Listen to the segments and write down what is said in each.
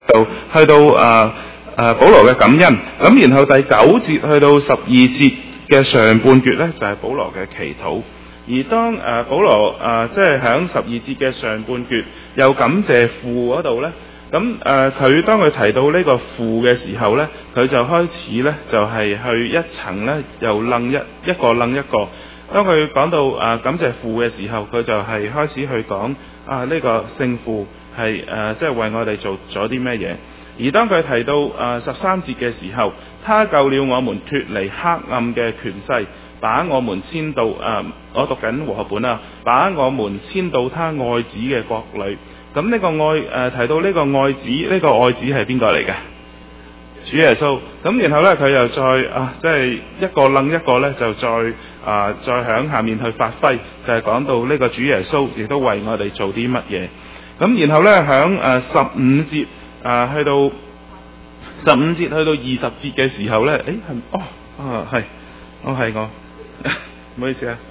就去到保羅嘅感恩。咁然後第9節去到12節嘅上半段呢，就係保羅嘅祈禱。而當保羅即係喺12節嘅上半段又感謝父嗰度呢，咁佢當佢提到呢個父嘅時候呢，佢就開始呢，就係去一層呢，又楞一個楞一個。當佢講到感謝父嘅時候，佢就係開始去講呢個聖父係即係為我哋做咗啲咩嘢。而當佢提到13節嘅時候，他救了我們脫離黑暗嘅權勢，把我們遷到我讀緊和合本啦，把我們遷到他愛子嘅國裏。咁呢個愛提到呢個愛子，呢個愛子係邊個嚟嘅？主耶穌。咁然後呢，佢又再即係一個楞一個呢，就再響下面去發揮，就係講到呢個主耶穌亦都為我哋做啲乜嘢。咁然後呢，響15節去到15節去到20節嘅時候呢，係我唔好意思啊。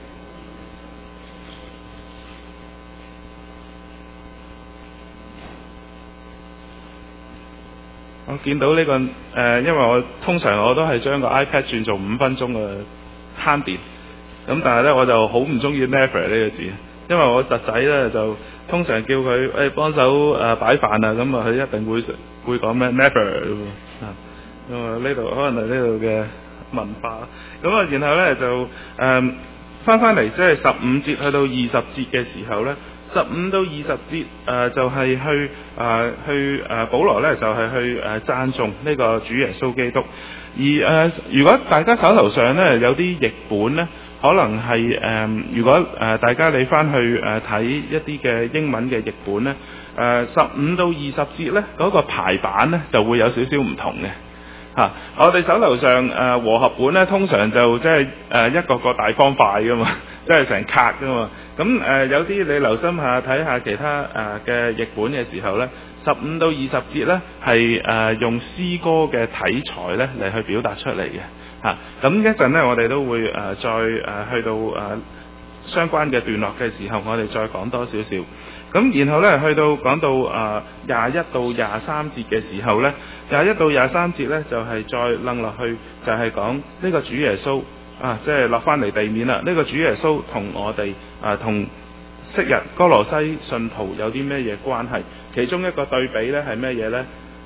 我見到呢個因為我通常我都係將個 iPad 轉做5分鐘嘅慳電，咁但係呢，我就好唔中意 never 呢個字，因為我侄仔呢，就通常叫佢幫手擺飯啊，咁佢一定會講咩 never 因為呢度可能係呢度嘅文化，咁然後呢，就翻嚟即係15節去到20節嘅時候呢。15到20節就係去保羅呢，就係去讚頌呢個主耶穌基督。而如果大家手頭上呢，有啲譯本呢，可能係如果大家你翻去睇一啲嘅英文嘅譯本呢，15到20節呢，嗰個排版呢就會有少少唔同嘅。我哋手頭上和合本咧，通常就即係一個大方塊噶嘛，即係成卡噶嘛。咁有啲你留心下睇下其他嘅譯本嘅時候咧，15到20節咧係用詩歌嘅題材咧嚟去表達出嚟嘅。咁一陣咧，我哋都會再去到相關嘅段落嘅時候，我哋再講多少少。咁然後咧，去到講到21到23節嘅時候咧，21到23節咧就係再楞落去，就係講呢個主耶穌即係落翻嚟地面啦。呢個主耶穌同我哋同昔日哥羅西信徒有啲咩嘢關係？其中一個對比咧係咩嘢咧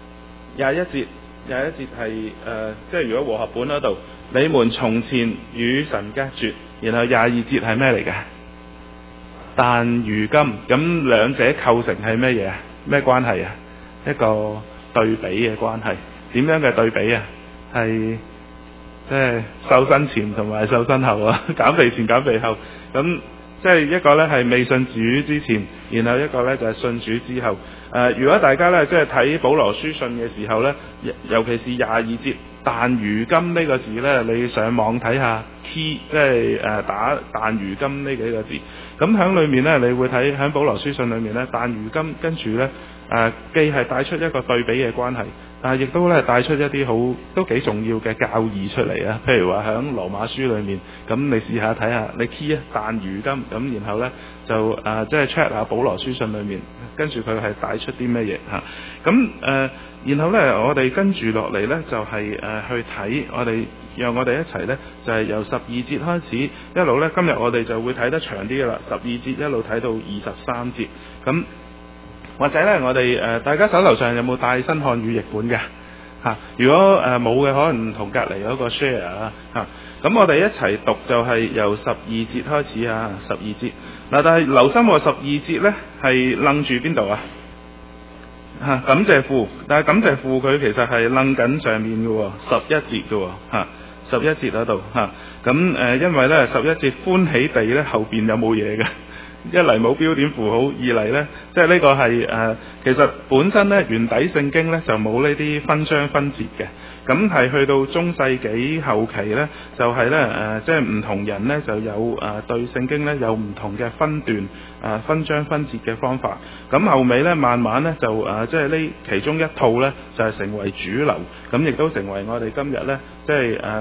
？21節係即係如果和合本嗰度，你們從前與神隔絕，然後22節係咩嚟嘅？但如今，咁兩者構成係咩嘢啊？咩關係啊？一個對比嘅關係。點樣嘅對比啊？係即係瘦身前同埋瘦身後啊，減肥前減肥後。咁即係一個呢係未信主之前，然後一個呢就係信主之後。如果大家呢即係睇保羅書信嘅時候呢，尤其是22節，但如今呢個字呢，你上網睇下 key， 即係打但如今呢幾個字。咁喺裏面呢，你會睇喺保羅書信裏面呢，但如今跟住呢，既係帶出一個對比嘅關係，但係亦都咧帶出一啲都幾重要嘅教義出嚟啊！譬如話喺羅馬書裏面，咁你試下睇下，你 key 但如今咁，然後呢，就即係 check 下保羅書信裏面，跟住佢係帶出啲咩嘢嚇？咁然後呢，我哋跟住落嚟呢，就係去睇讓我哋一齊呢，就係由12節開始一路呢。今日我哋就會睇得長啲嘅啦，12節一路睇到23節。咁或者呢，我哋大家手頭上有冇帶新漢語譯本嘅？如果冇嘅，可能同隔離嗰個 share 啦。咁我哋一齊讀就係由12節開始啊，12節。但係留心喎，12節呢係楞住邊度啊？感謝父，但係感謝父佢其實係楞緊上面嘅喎，11節嘅喎，11節嗰度咁因為呢11節歡喜地呢後邊有冇嘢嘅？一嚟冇標點符號，二嚟呢，即係呢個係其實本身呢，原底聖經呢就冇呢啲分章分節嘅，咁係去到中世紀後期呢，就係呢，即係唔同人呢就有對聖經呢有唔同嘅分段分章分節嘅方法，咁後尾呢，慢慢呢，就即係呢其中一套呢，就係成為主流，咁亦都成為我哋今日呢，即係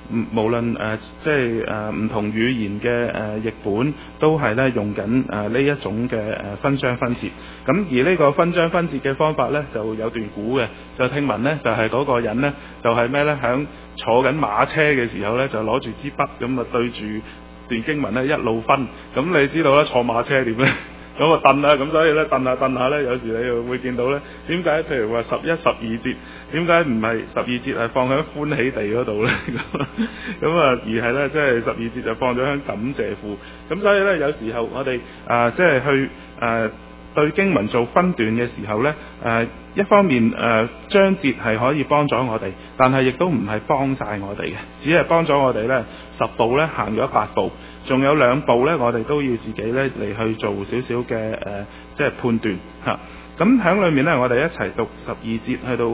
無論即係唔同語言嘅譯本都係咧用緊呢一種嘅分章分節。咁而呢個分章分節嘅方法咧就有段古嘅，就聽聞咧就係嗰個人咧就係咩咧，響坐緊馬車嘅時候咧就攞住支筆咁啊對住段經文咧一路分。咁你知道咧坐馬車點咧？咁啊頓啦，咁所以咧頓下咧，有時你又會見到咧，點解譬如話11、12節，點解唔係12節係放喺歡喜地嗰度咧？咁啊，而係咧即係12節就放咗喺感謝父。咁所以咧，有時候我哋即係去對經文做分段嘅時候咧，一方面章節係可以幫咗我哋，但係亦都唔係幫晒我哋嘅，只係幫咗我哋咧10步咧行咗8步。仲有2步咧，我哋都要自己咧嚟去做少少嘅即係判斷嚇。咁喺裏面咧，我哋一齊讀12節去到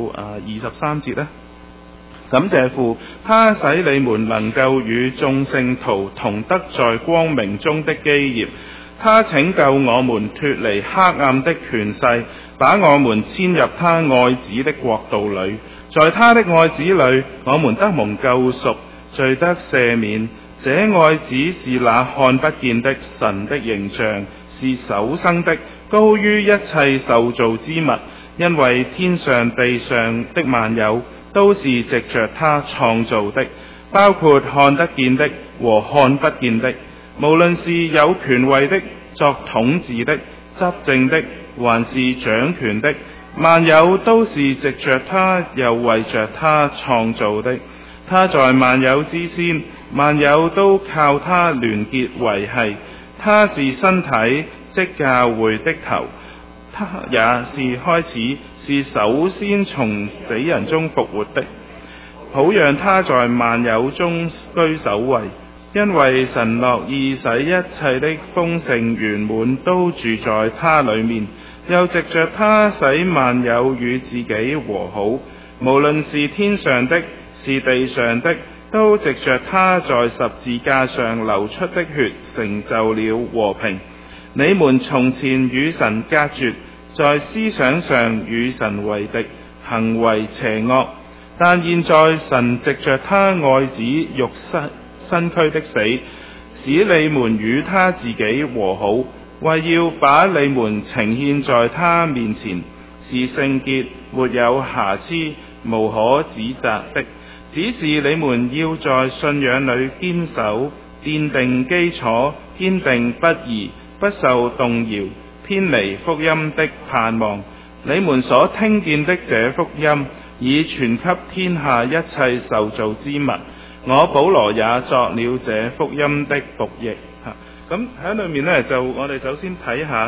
23節咧。感謝父，他使你們能夠與眾聖徒同得在光明中的基業。他拯救我們脫離黑暗的權勢，把我們遷入他愛子的國度裏。在他的愛子裏，我們得蒙救贖，罪得赦免。這愛子是那看不見的神的形象，是首生的，高於一切受造之物，因為天上地上的萬有都是藉着他創造的，包括看得見的和看不見的，無論是有權位的、作統治的、執政的，還是掌權的，萬有都是藉着他又為着他創造的。他在萬有之先，萬有都靠他聯結維繫。他是身體，即教會的頭。他也是開始，是首先從死人中復活的，好讓他在萬有中居首位。因為神樂意使一切的豐盛圓滿都住在他裏面，又藉着他使萬有與自己和好，無論是天上的，是地上的，都藉着他在十字架上流出的血成就了和平。你們從前與神隔絕，在思想上與神為敵，行為邪惡，但現在神藉着他愛子肉身軀的死，使你們與他自己和好，為要把你們呈獻在他面前，是聖潔，沒有瑕疵，無可指責的。只是你們要在信仰裏堅守，奠定基礎，堅定不移，不受動搖，偏離福音的盼望。你們所聽見的這福音，已傳給天下一切受造之物。我保羅也作了這福音的僕役。咁喺裏面呢，就我哋首先睇下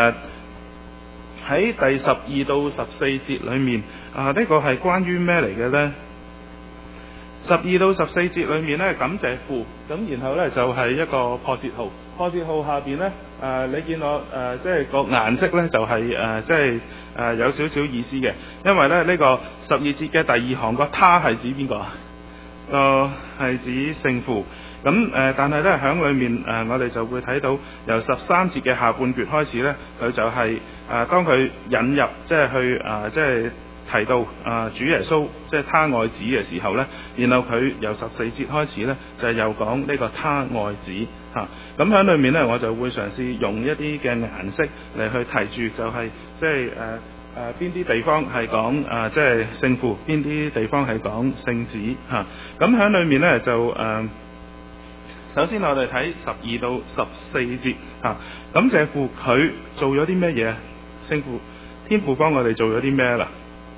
喺第12到14節裏面呢個係關於咩嚟嘅呢？12到14節裏面呢，感謝父，咁然後呢，就係一個破折號，破折號下邊呢，你見我即係個顏色呢，就係即係有少少意思嘅，因為呢個12節嘅第2行個他係指邊個啊？係指聖父。咁但係呢，響裏面我哋就會睇到由13節嘅下半橛開始呢，佢就係當佢引入即係去即係提到主耶穌即係他愛子嘅時候呢，然後佢由14節開始呢，就係又講呢個他愛子嚇。咁喺裏面呢，我就會嘗試用一啲嘅顏色嚟去提住，就係即係邊啲地方係講即係聖父，邊啲地方係講聖子嚇。咁喺裏面呢，就首先我哋睇12到14節嚇。感謝父，佢做咗啲咩嘢？聖父天父幫我哋做咗啲咩啦？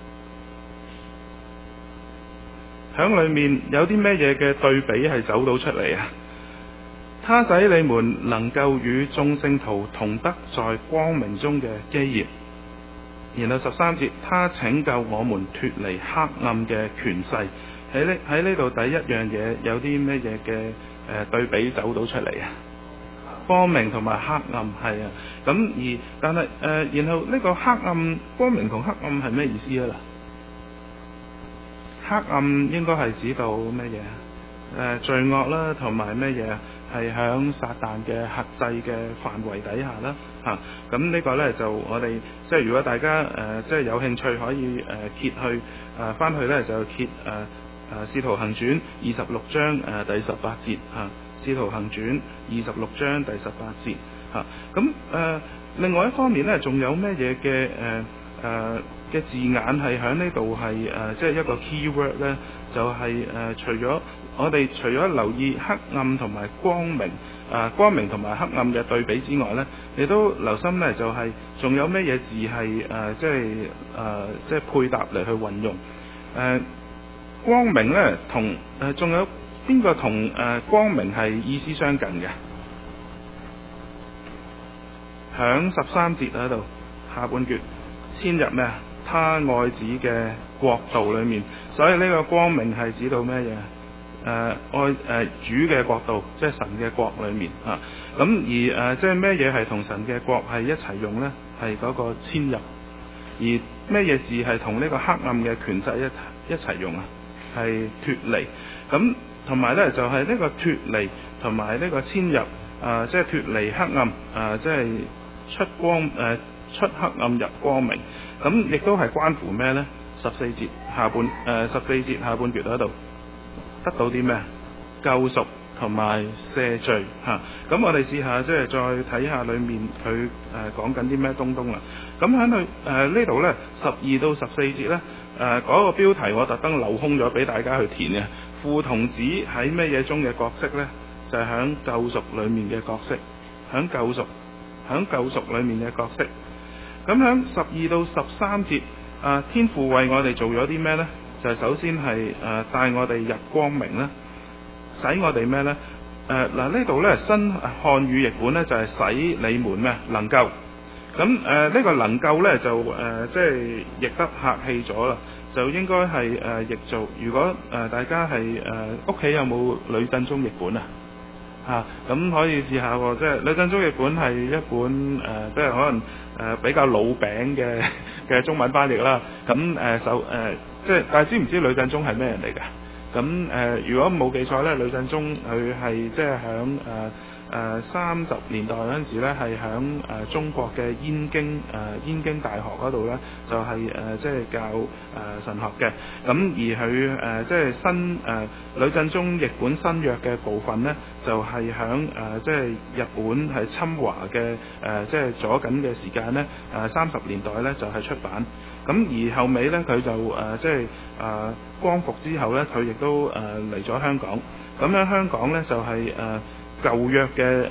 響裏面有啲咩嘢嘅對比係走到出嚟啊？他使你們能夠與眾聖徒同得在光明中嘅基業。然後13節，他拯救我們脫離黑暗嘅權勢。喺呢度第一樣嘢有啲咩嘢嘅對比走到出嚟啊？光明同埋黑暗係啊。咁但係然後呢個黑暗、光明同黑暗係咩意思啊？黑暗應該係指到咩嘢？罪惡啦，同埋咩嘢？係響撒旦嘅轄制嘅範圍底下啦，咁呢個呢，就我哋即係如果大家即係有興趣可以揭去翻去呢，就揭使徒行傳26章第18節使徒行傳26章第18節咁另外一方面呢，仲有咩嘢嘅字眼係喺呢度係即係一個 keyword 呢？就係除咗我哋除咗留意黑暗同埋光明光明同埋黑暗嘅對比之外呢，你都留心呢，就係仲有咩嘢字係即係配搭嚟去運用光明呢，同仲有邊個同光明係意思相近嘅？響13節喺度下半橛遷入咩啊？他愛子嘅國度裏面，所以呢個光明係指到咩嘢？主嘅國度，即係神嘅國裏面咁而即係咩嘢係同神嘅國係一齊用呢？係嗰個遷入。而咩嘢字係同呢個黑暗嘅權勢一齊用啊？係脫離。咁同埋呢，就係呢個脫離同埋呢個遷入即係脫離黑暗即係出黑暗入光明。咁亦都係關乎咩呢？14節下半橛嗰度得到啲咩？救贖同埋赦罪咁我哋試下即係再睇下裏面佢講緊啲咩東啦。咁喺佢呢度呢12到14節呢嗰個標題我特登留空咗俾大家去填嘅。父同子喺咩嘢中嘅角色呢？就係響救贖裏面嘅角色，響救贖裏面嘅角色。咁響12到13節天父為我哋做咗啲咩呢？就係首先係帶我哋入光明啦，使我哋咩呢？呢度呢新漢語譯本呢就係使你們咩能夠。咁呢個能夠呢就即係譯得客氣咗啦，就應該係譯做如果大家係屋企有冇呂振中譯本咁可以試下喎，即係呂振中譯本係一本即係可能比較老餅嘅中文翻譯啦。咁即係但係知唔知呂振中係咩人嚟㗎？咁如果冇記錯咧，呂振中佢係即係響30年代嗰陣時咧，係響中國嘅燕京大學嗰度咧，就係即係教神學嘅。咁而佢即係呂振中譯本新約嘅部分咧，就係響即係日本係侵華嘅即係左緊嘅時間咧，30年代咧就係出版。咁而後尾咧佢就即係光復之後咧，佢亦都嚟咗香港。咁樣香港咧就係舊約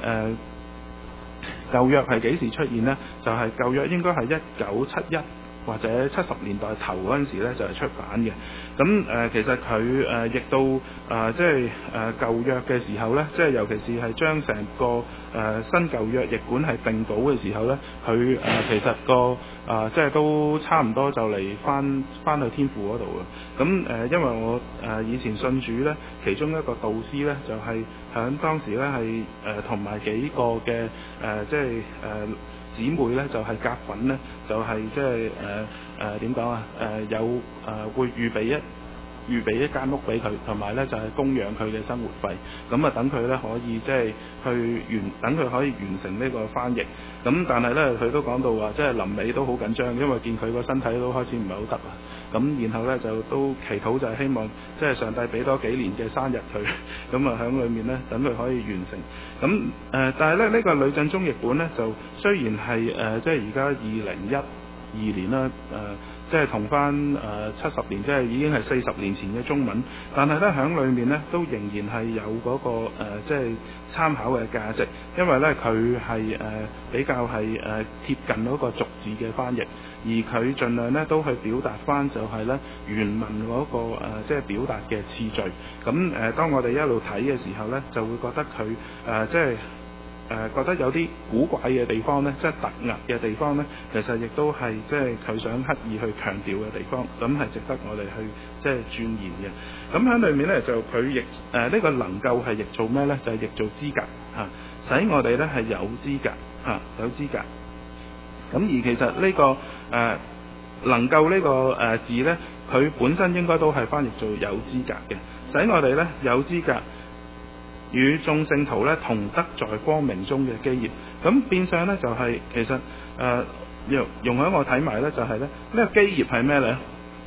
係幾時出現呢？就係舊約應該係1971或者70年代頭嗰陣時咧就係出版嘅。咁其實佢譯到即係舊約嘅時候咧，即係尤其是係將成個新舊約譯本係定稿嘅時候咧，佢其實個即係都差唔多就嚟翻去天父嗰度嘅。咁因為我以前信主咧，其中一個導師咧就係響當時咧係同埋幾個嘅即係姊妹咧就係夾份咧，就係即係點講有會預備一間屋俾佢，同埋咧就係供養佢嘅生活費。咁等佢咧可以即係等佢可以完成呢個翻譯。咁但係咧佢都講到話，即係臨尾都好緊張，因為見佢個身體都開始唔係好得啦。咁然後咧就都祈禱就係希望即係上帝俾多幾年嘅生日佢，咁喺裏面咧等佢可以完成。咁但係咧呢個呂振中譯本咧就雖然係即係而家2012年啦，即係同翻70年，即係已經係40年前嘅中文，但係咧響裏面咧都仍然係有嗰個即係參考嘅價值，因為咧佢係比較係貼近嗰個逐字嘅翻譯，而佢盡量咧都去表達翻就係咧原文嗰個即係表達嘅次序。咁當我哋一路睇嘅時候咧，就會覺得佢即係覺得有啲古怪嘅地方呢，即係突兀嘅地方呢，其實亦都係即係佢想刻意去強調嘅地方，咁係值得我哋去即係鑽研嘅。咁喺裏面呢，就佢譯呢個能夠係譯做咩呢？就係譯做資格使我哋呢係有資格有資格。咁而其實呢個能夠呢個字呢，佢本身應該都係翻譯做有資格嘅，使我哋呢有資格與眾聖徒咧同得在光明中嘅基業。咁變相咧就係、是、其實容許我睇埋咧就係咧呢個基業係咩咧？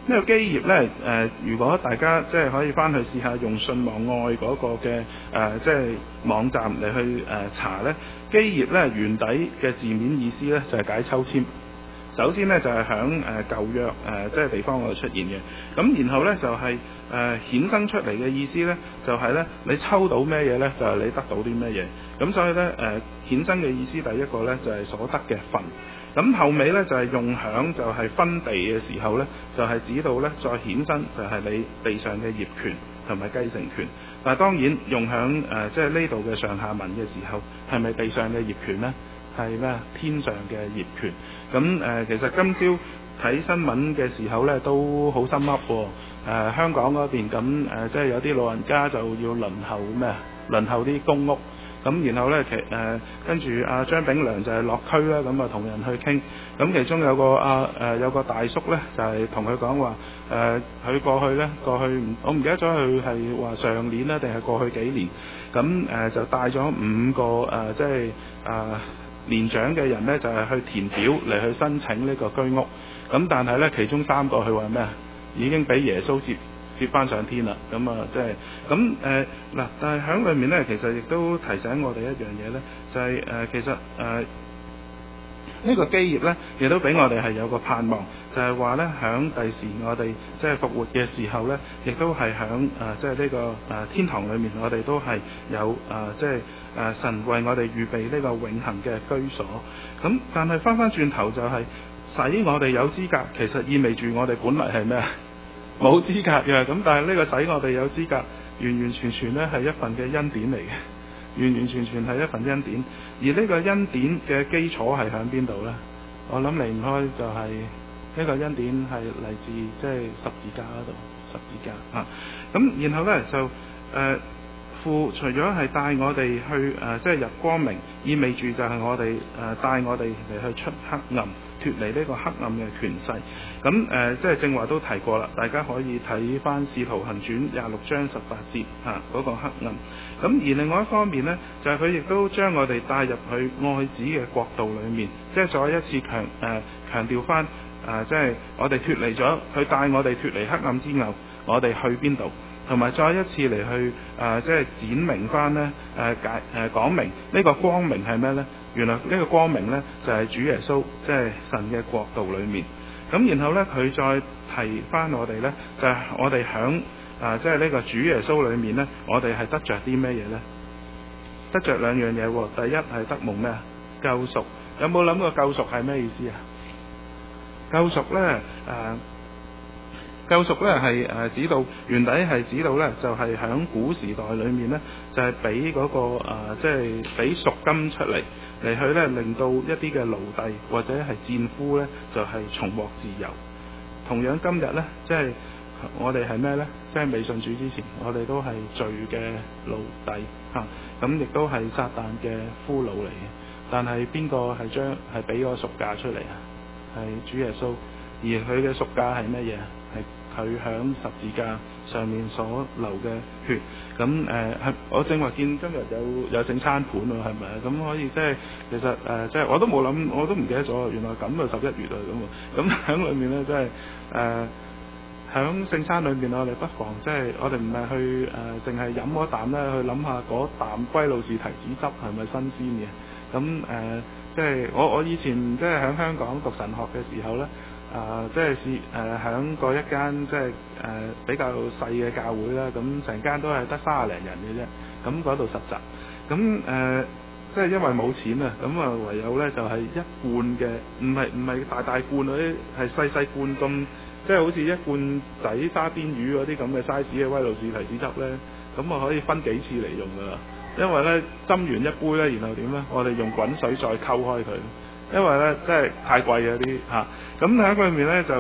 呢個基業咧如果大家即係可以翻去試下用信望愛嗰個嘅即係網站嚟去查咧，基業咧原底嘅字面意思咧就係解抽籤。首先咧就係響舊約即係地方嗰度出現嘅，咁然後咧就係衍生出嚟嘅意思咧就係咧你抽到咩嘢咧就係你得到啲咩嘢，咁所以咧衍生嘅意思第一個咧就係所得嘅份，咁後尾咧就係用響就係分地嘅時候咧就係指到咧再衍生就係你地上嘅業權同埋繼承權，但係當然用響即係呢度嘅上下文嘅時候係咪地上嘅業權咧？係咩？天上嘅業權。咁其實今朝睇新聞嘅時候咧，都好心噏喎。香港嗰邊咁即係有啲老人家就要輪候咩？輪候啲公屋。咁然後咧跟住阿張炳良就係落區啦，咁啊同人去傾。咁其中有個大叔咧，就係同佢講話佢過去我唔記得咗佢係話上年啦定係過去幾年。咁就帶咗5個即係年長嘅人咧就係去填表嚟去申請呢個居屋，咁但係咧其中3個佢話咩啊？已經俾耶穌接翻上天啦，咁即係咁嗱，但係喺裏面咧，其實亦都提醒我哋一樣嘢咧，就係其實呢個基業咧，亦都俾我哋係有個盼望，就係話咧響第時我哋即係復活嘅時候咧，亦都係響即係呢個天堂裏面，我哋都係有即係神為我哋預備呢個永恆嘅居所。咁但係翻轉頭就係使我哋有資格，其實意味住我哋本嚟係咩啊？冇資格嘅。咁但係呢個使我哋有資格，完完全全咧係一份嘅恩典嚟嘅。完完全全係一份恩典，而呢個恩典嘅基礎係喺邊度呢？我諗離唔開就係呢個恩典係嚟自即係十字架嗰度，十字架啊！咁然後呢，就父除咗係帶我哋去即係入光明，意味住就係我哋帶我哋嚟去出黑暗，脫離呢個黑暗嘅權勢。咁即係正話都提過啦，大家可以睇翻《使徒行傳》26章18節嗰個黑暗。咁而另外一方面呢，就係佢亦都將我哋帶入去愛子嘅國度裏面，即係再一次強調翻即係我哋脫離咗，佢帶我哋脫離黑暗之後，我哋去邊度？同埋再一次嚟去即係展明翻呢講明呢個光明係咩呢？原來呢個光明呢，就係主耶穌，即係神嘅國度裏面。咁然後呢，佢再提翻我哋呢，就係我哋響即係呢個主耶穌裏面呢，我哋係得着啲咩嘢呢？得着2樣嘢喎。第一係得蒙咩？救贖。有冇諗過救贖係咩意思啊？救贖呢。救贖咧係指到原底係指到咧，就係喺古時代裏面咧，就係俾嗰個即係俾贖金出嚟去咧，令到一啲嘅奴隸或者係戰俘咧，就係重獲自由。同樣今日咧，即係我哋係咩咧？即係未信主之前，我哋都係罪嘅奴隸嚇，咁亦都係撒旦嘅俘虜嚟嘅。但係邊個係俾個贖價出嚟啊？係主耶穌，而佢嘅贖價係乜嘢？係佢響十字架上面所流嘅血。咁係我正話見今日有聖餐盤喎，係咪啊？咁可以即係其實即係我都冇諗，我都唔記得咗，原來咁就11月啊咁。咁喺裏面咧，即係響聖餐裏面，我哋不妨即係我哋唔係去淨係飲嗰啖咧，去諗下嗰啖歸路士提子汁係咪新鮮嘅？咁即係我以前即係喺香港讀神學嘅時候咧。即係響過一間即係比較細嘅教會啦，咁成間都係得30零人嘅啫。咁嗰度實習，咁即係因為冇錢啊，咁啊唯有咧就係一罐嘅，唔係大罐嗰啲，係細細罐咁，即係好似一罐仔沙甸魚嗰啲咁嘅 size 嘅威路士提子汁咧，咁啊可以分幾次嚟用噶啦。因為咧斟完一杯咧，然後點咧？我哋用滾水再溝開佢。因為咧，真係太貴嘅啲嚇，咁喺裏面咧就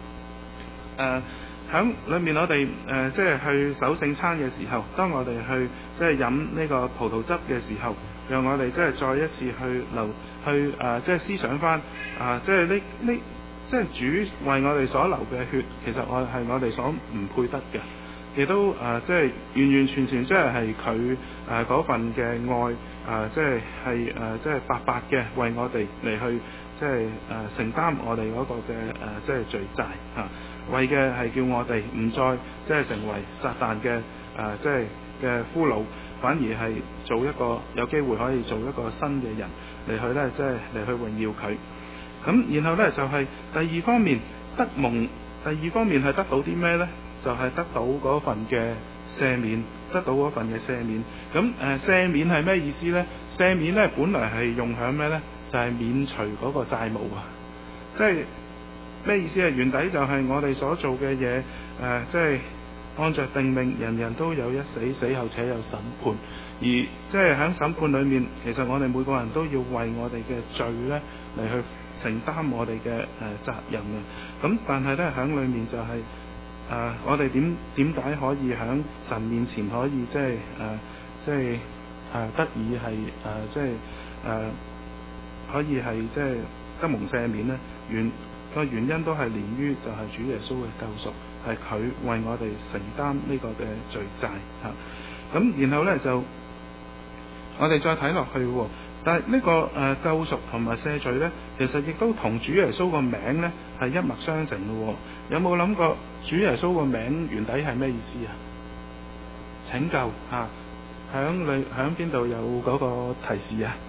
喺裏面我哋即係去守聖餐嘅時候，當我哋去即係飲呢個葡萄汁嘅時候，讓我哋即係再一次去即係思想翻即係即係主為我哋所流嘅血，其實係我哋所唔配得嘅。 亦都即係完完全全即係佢嗰份嘅愛即係即係白白嘅為我哋嚟去即係承擔我哋嗰個嘅即係罪債為嘅係叫我哋唔再即係成為撒旦嘅即係嘅俘虜，反而係做一個有機會可以做一個新嘅人嚟去咧，即係嚟去榮耀佢。咁然後咧就係第二方面得蒙，第二方面係得到啲咩咧？就係得到嗰份嘅赦免，得到嗰份嘅赦免。咁赦免係咩意思咧？赦免咧本來係用響咩咧？就係免除嗰個債務啊！即係咩意思啊？原底就係我哋所做嘅嘢即係按着定命，人人都有一死，死後且有審判。而即係喺審判裏面，其實我哋每個人都要為我哋嘅罪咧嚟去承擔我哋嘅責任嘅。咁但係咧喺裏面就係我哋點解可以喺神面前可以即係得以係即係可以係即係得蒙赦免咧？原因都係連於就係主耶穌嘅救贖，係佢為我哋承擔呢個嘅罪債咁然後咧就我哋再睇落去但係呢個救贖同埋赦罪咧，其實亦都同主耶穌個名咧係一脈相承嘅有冇諗過主耶穌個名原底係咩意思啊？拯救響邊度有嗰個提示啊？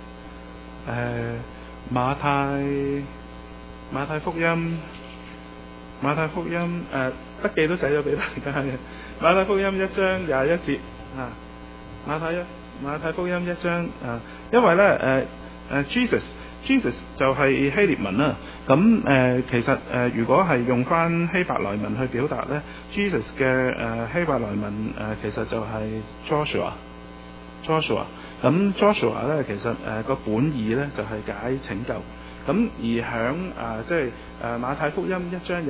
馬太福音筆記都寫咗俾大家嘅。馬太福音1章21節馬太福音1章因為咧Jesus 就係希臘文啦。咁其實如果係用翻希伯來文去表達咧 ，Jesus 嘅希伯來文其實就係 Joshua。咁 Joshua 咧其實個本意咧就係解拯救。咁而響即係馬太福音1章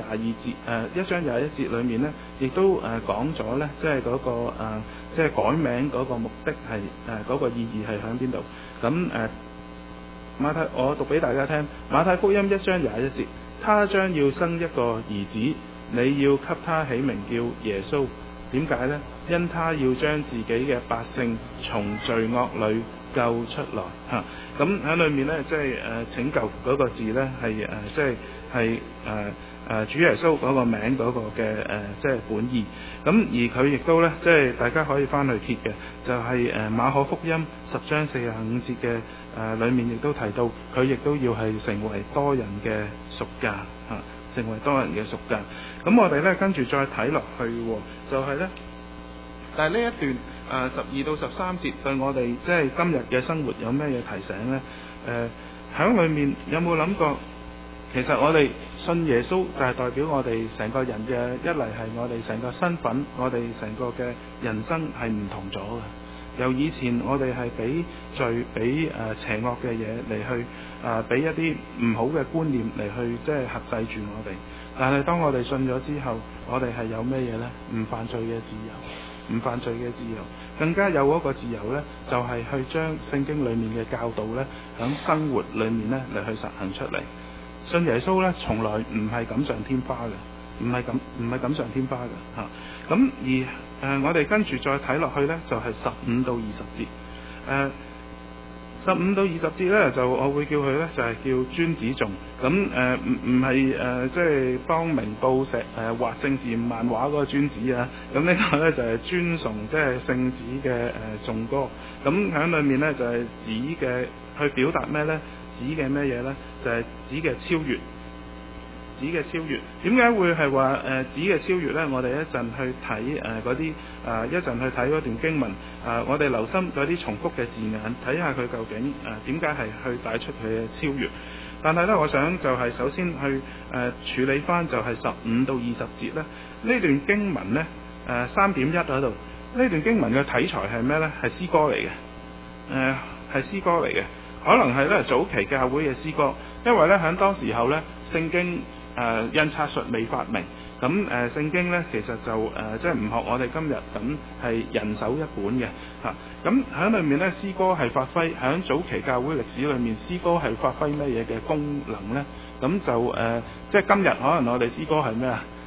21節裏面咧，亦都講咗咧，即係嗰個即係改名嗰個目的係嗰個意義係響邊度？咁我讀俾大家聽，馬太福音1章21節，他將要生一個兒子，你要給他起名叫耶穌。點解呢？因他要將自己嘅百姓從罪惡裏救出來咁喺裏面呢，即係拯救嗰個字呢，係即係主耶穌嗰個名嗰個嘅即係本意。咁而佢亦都呢，即係大家可以翻去揭嘅，就係馬可福音10章45節嘅裏面亦都提到，佢亦都要係成為多人嘅贖價成為多人嘅贖價。咁我哋呢，跟住再睇落去就係呢。但係呢一段12到13節對我哋即係今日嘅生活有咩嘢提醒呢？喺裏面有冇諗過，其實我哋信耶穌就係代表我哋成個人嘅一嚟係我哋成個身份，我哋成個嘅人生係唔同咗嘅。由以前我哋係俾罪、俾邪惡嘅嘢嚟去俾一啲唔好嘅觀念嚟去即係轄制住我哋。但係當我哋信咗之後，我哋係有咩嘢呢？唔犯罪嘅自由，唔犯罪嘅自由，更加有嗰個自由呢，就係去將聖經裡面嘅教導呢，喺生活裡面呢嚟去實行出嚟。信耶穌呢，從來唔係錦上添花嘅，唔係錦上添花嘅嚇。咁而我哋跟住再睇落去呢，就係15到20節。15到20節呢，就我會叫佢呢，就係叫尊子頌。咁唔係即係幫明報畫政治漫畫嗰個尊子啊。咁呢個呢，就係尊崇即係聖子嘅頌歌。咁喺裏面呢，就係指嘅去表達咩呢？指嘅咩嘢呢？就係指嘅超越。指嘅超越，點解會係話指嘅超越呢？我哋一陣去睇嗰啲一陣去睇嗰段經文我哋留心嗰啲重複嘅字眼，睇下佢究竟點解係去帶出佢嘅超越。但係呢，我想就係首先去處理翻就係15到20節呢。呢段經文呢3.1嗰度，呢段經文嘅題材係咩呢？係詩歌嚟嘅，係詩歌嚟嘅，可能係咧早期教會嘅詩歌，因為呢，喺當時候呢，聖經印刷術未發明，咁聖經呢，其實就即係唔學我哋今日咁係人手一本嘅嚇。咁喺裏面呢，詩歌係發揮喺早期教會歷史裏面，詩歌係發揮咩嘢嘅功能呢？咁就即係今日可能我哋詩歌係咩啊？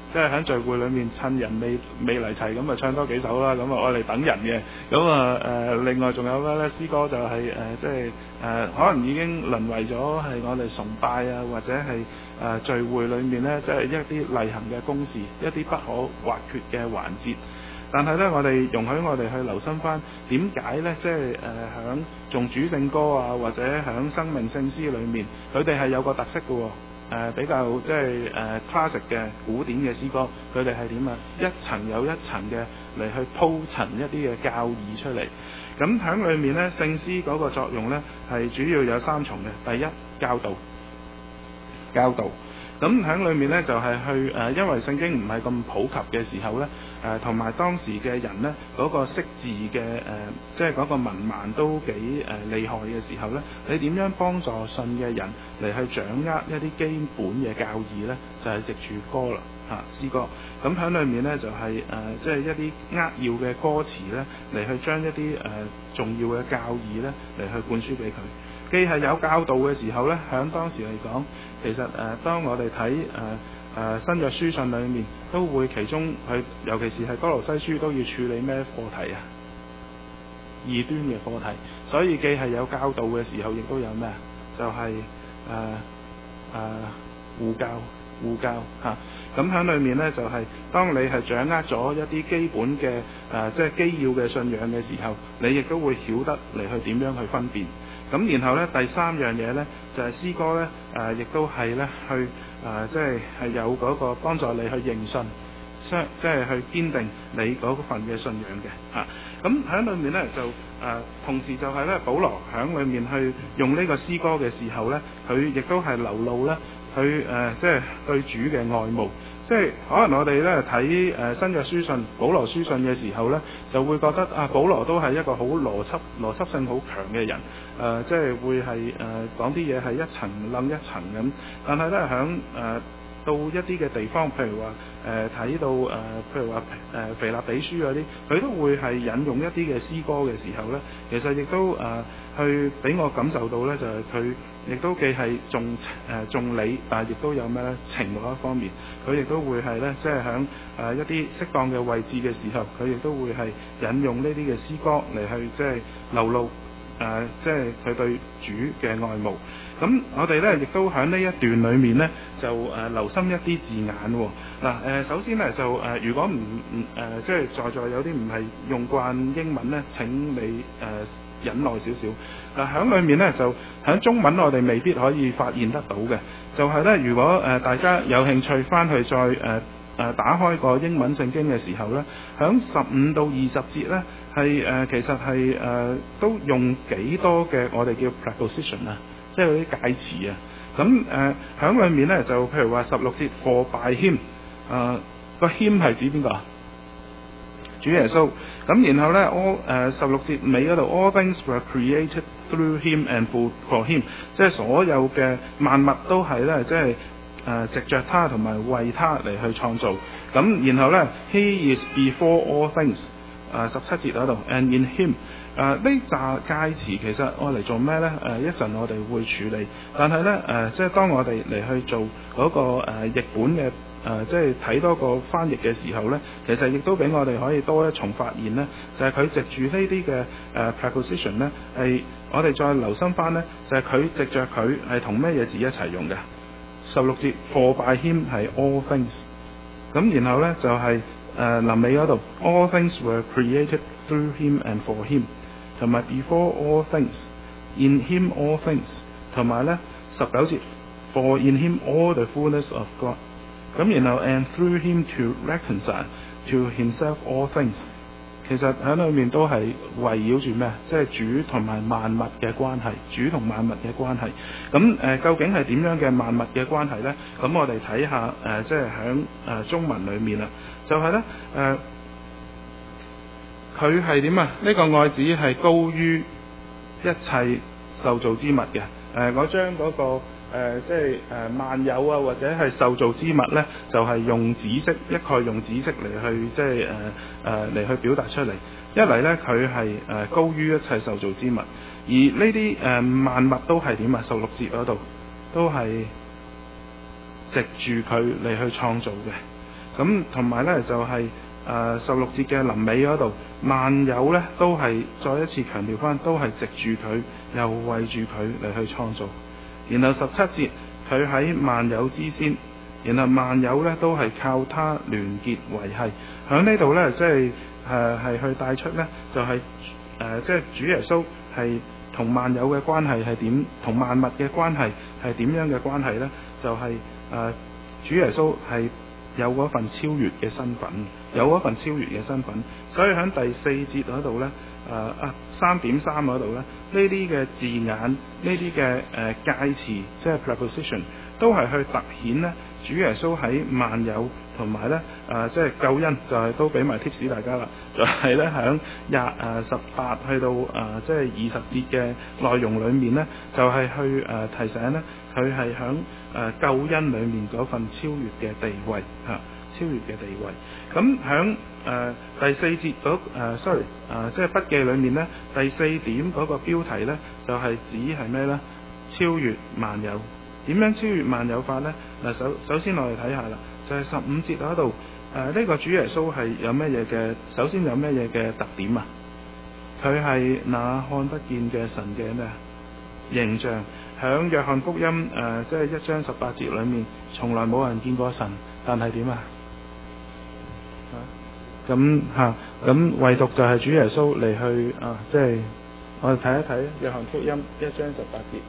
即係喺聚會裏面趁人未嚟齊咁啊唱多幾首啦，咁啊我哋等人嘅。咁啊另外仲有咩咧？詩歌就係即係可能已經淪為咗係我哋崇拜啊，或者係聚會裏面咧，即係一啲例行嘅公事，一啲不可或缺嘅環節。但係咧，我哋容許我哋去留心翻點解咧，即係響頌主聖歌啊，或者響生命聖詩裏面，佢哋係有個特色嘅喎。比較即係classic 嘅古典嘅詩歌，佢哋係點啊？一層有一層嘅嚟去鋪陳一啲嘅教義出嚟。咁響裏面咧，聖詩嗰個作用咧係主要有三重嘅。第一，教導。咁喺裏面咧就係去因為聖經唔係咁普及嘅時候咧，同埋當時嘅人咧嗰個識字嘅即係嗰個文盲都幾厲害嘅時候咧，你點樣幫助信嘅人嚟去掌握一啲基本嘅教義咧？就係藉住歌啦，詩歌。咁喺裏面咧就係即係一啲扼要嘅歌詞咧，嚟去將一啲重要嘅教義咧嚟去灌輸俾佢。既係有教導嘅時候咧，響當時嚟講，其實當我哋睇新約書信裏面，都會其中佢尤其是係哥羅西書都要處理咩課題啊？異端嘅課題。所以既係有教導嘅時候，亦都有咩？就係護教嚇。咁喺裏面咧，就係當你係掌握咗一啲基本嘅即係基要嘅信仰嘅時候，你亦都會曉得嚟去點樣去分辨。咁然後咧，第三樣嘢咧就係詩歌咧，亦都係咧去即係有嗰個幫助你去認信，即係去堅定你嗰份嘅信仰嘅嚇。咁喺裏面咧就同時就係咧，保羅喺裏面去用呢個詩歌嘅時候咧，佢亦都係流露咧佢即係對主嘅愛慕。即係可能我哋咧睇新約書信、保羅書信嘅時候咧，就會覺得保羅都係一個好邏輯性好強嘅人，即係會係講啲嘢係一層冧一層咁。但係咧響到一啲嘅地方，譬如話睇到譬如話腓立比書嗰啲，佢都會係引用一啲嘅詩歌嘅時候咧，其實亦都去俾我感受到咧，就係佢亦都既係重理，但係亦都有咩咧情嗰一方面，佢亦都會係咧，即係響一啲適當嘅位置嘅時候，佢亦都會係引用呢啲嘅詩歌嚟去即係流露即係佢對主嘅愛慕。咁我哋咧亦都喺呢一段裏面咧，就留心一啲字眼喎。嗱首先咧就如果即係在座有啲唔係用慣英文咧，請你忍耐少少。喺裏面咧就喺中文我哋未必可以發現得到嘅，就係咧如果大家有興趣翻去再打開個英文聖經嘅時候咧，喺15到20節咧係其實係都用幾多嘅我哋叫 preposition 啊。即係嗰啲介詞啊，咁喺裏面咧就譬如話16節 for by him， 個 him 係指邊個啊？主耶穌。咁然後咧16節尾嗰度 all things were created through him and for him， 即係所有嘅萬物都係咧即係藉着他同埋為他嚟去創造。咁然後咧 he is before all things。17節嗰度 and in him， 呢紮介詞其實愛嚟做咩咧？一陣我哋會處理，但係咧即係當我哋嚟去做嗰個譯本嘅即係睇多個翻譯嘅時候咧，其實亦都俾我哋可以多一重發現咧，就係佢藉住呢啲嘅preposition 咧，係我哋再留心翻咧，就係佢藉着佢係同咩嘢字一齊用嘅。16節 for by him 係 all things， 咁然後咧就係臨尾嗰度 all things were created through him and for him， 同埋 before all things in him all things， 同埋咧19節 for in him all the fullness of God， 咁然後 and through him to reconcile to himself all things， 其實喺裏面都係圍繞住咩？即係主同埋萬物嘅關係，主同萬物嘅關係。咁究竟係點樣嘅萬物嘅關係咧？咁我哋睇下即係喺中文裏面啦，就係咧佢係點啊？呢個愛子係高於一切受造之物嘅。我將嗰個即係萬有啊，或者係受造之物咧，就係用紫色一概用紫色嚟去即係嚟去表達出嚟。一嚟咧，佢係高於一切受造之物，而呢啲萬物都係點啊？16節嗰度都係藉住佢嚟去創造嘅。 咁同埋咧就係16節嘅臨尾嗰度，萬有咧都係再一次強調翻，都係藉住佢，又為住佢嚟去創造。然後17節佢喺萬有之先，然後萬有咧都係靠他聯結維繫。喺呢度咧即係係去帶出咧就係即係主耶穌係同萬有嘅關係係點，同萬物嘅關係係點樣嘅關係呢？就係主耶穌係有嗰份超越嘅身份，有嗰份超越嘅身份。所以喺第4節嗰度呢，3.3嗰度呢，呢啲嘅字眼，呢啲嘅介詞，即係 preposition，都係去突顯呢主耶穌喺萬有同埋咧即係救恩，就係都俾埋 tips 大家啦，就係咧喺18去到即係20節嘅內容裏面咧，就係去提醒咧佢係喺救恩裏面嗰份超越嘅地位嚇，超越嘅地位。咁喺第4節嗰sorry 即係筆記裏面咧，第4點嗰個標題咧就係指係咩咧？超越萬有。點樣超越萬有法呢？嗱，首先我哋睇下啦，就係15節嗰度，呢個主耶穌係有咩嘢嘅？首先有咩嘢嘅特點啊？佢係那看不見嘅神嘅咩形象？響約翰福音即係1章18節裏面，從來冇人見過神，但係點啊？咁唯獨就係主耶穌嚟去即係我哋睇一睇約翰福音1章18節。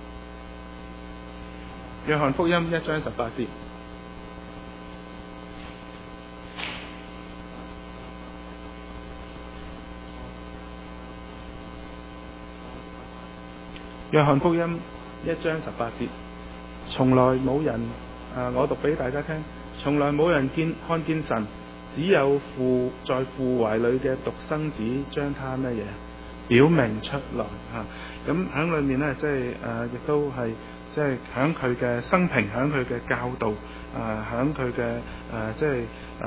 約翰福音1章18節，約翰福音1章18節，從來冇人我讀俾大家聽，從來冇人看見神，只有父在父懷裏嘅獨生子將他乜嘢表明出來嚇。咁喺裏面呢，即係亦都係。即係喺佢嘅生平，喺佢嘅教導，喺佢嘅即係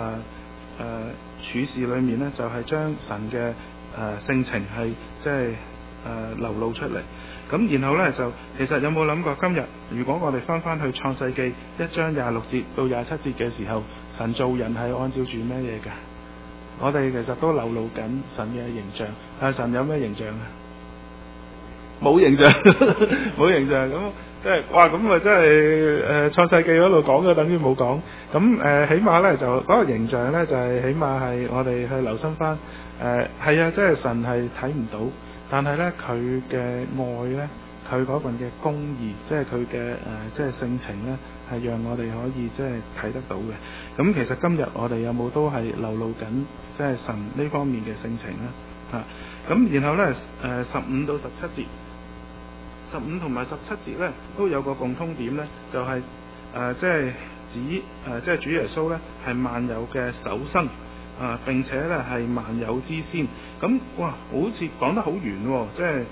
處事裏面呢，就係將神嘅性情係即係流露出嚟。咁然後呢，就其實有冇諗過今日如果我哋翻去創世記1章26節到27節嘅時候，神造人係按照住咩嘢㗎？我哋其實都流露緊神嘅形象。但係神有咩形象啊？冇形象，冇形象咁。即係哇！咁啊，真係創世記嗰度講嘅，等於冇講。咁起碼咧就嗰個形象咧，就係起碼係我哋去留心翻。係啊，即係神係睇唔到，但係咧佢嘅愛咧，佢嗰份嘅公義，即係佢嘅即係性情咧，係讓我哋可以即係睇得到嘅。咁其實今日我哋有冇都係流露緊即係神呢方面嘅性情咧？咁然後咧15到17節。15同埋17節咧都有個共通點咧，就係即係指即係主耶穌咧係萬有嘅首生並且咧係萬有之先。咁哇，好似講得好遠喎！即係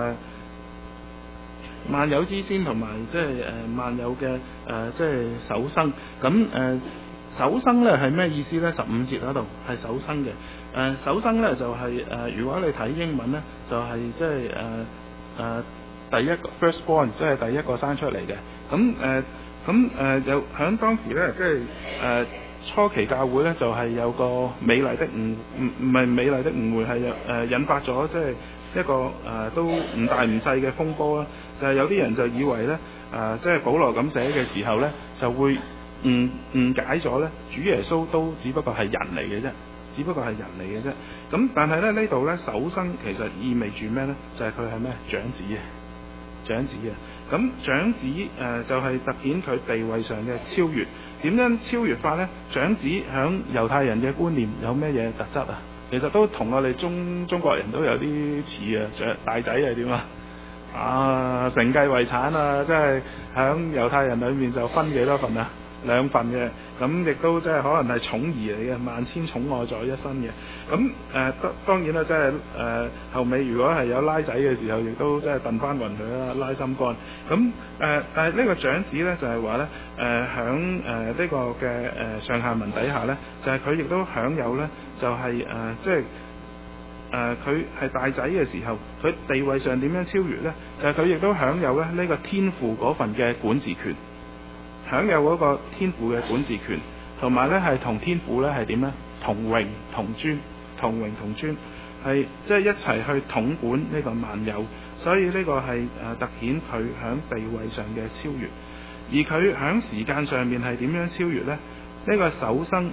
萬有之先同埋即係萬有嘅即係首生。咁首生咧係咩意思咧？15節嗰度係首生嘅。首生咧就係如果你睇英文咧，就係即係第一個 firstborn， 即係第一個生出嚟嘅。咁有響當時咧，即係初期教會咧，就係有個美麗的唔係美麗的誤會，係引發咗即係一個都唔大唔細嘅風波啦。就係有啲人就以為咧即係保羅咁寫嘅時候咧，就會誤解咗咧，主耶穌都只不過係人嚟嘅啫。只不過係人嚟嘅啫。咁但係咧呢度咧首生其實意味住咩咧？就係佢係咩長子嘅。長子啊，咁長子就係突顯佢地位上嘅超越。點樣超越法呢？長子響猶太人嘅觀念有咩嘢特質啊？其實都同我哋中國人都有啲似啊。大仔係點啊？承繼遺產啊，即係響猶太人裏面就分幾多份啊？2份嘅。咁亦都即係可能係寵兒嚟嘅，萬千寵愛在一身嘅。咁當然啦，即係後尾如果係有拉仔嘅時候，亦都即係燉翻暈佢啦，拉心肝。咁但係呢個長子咧就係話咧響呢個嘅上下文底下咧，就係佢亦都享有咧，就係即係佢係大仔嘅時候，佢地位上點樣超越咧？就係佢亦都享有咧呢個天父嗰份嘅管治權。享有嗰個天父嘅管治權， 同埋咧係同天父咧係點咧？同榮同尊，同榮同尊，係即係一齊去統管呢個萬有。所以呢個係突顯佢喺地位上嘅超越，而佢喺時間上面係點樣超越呢？呢個首生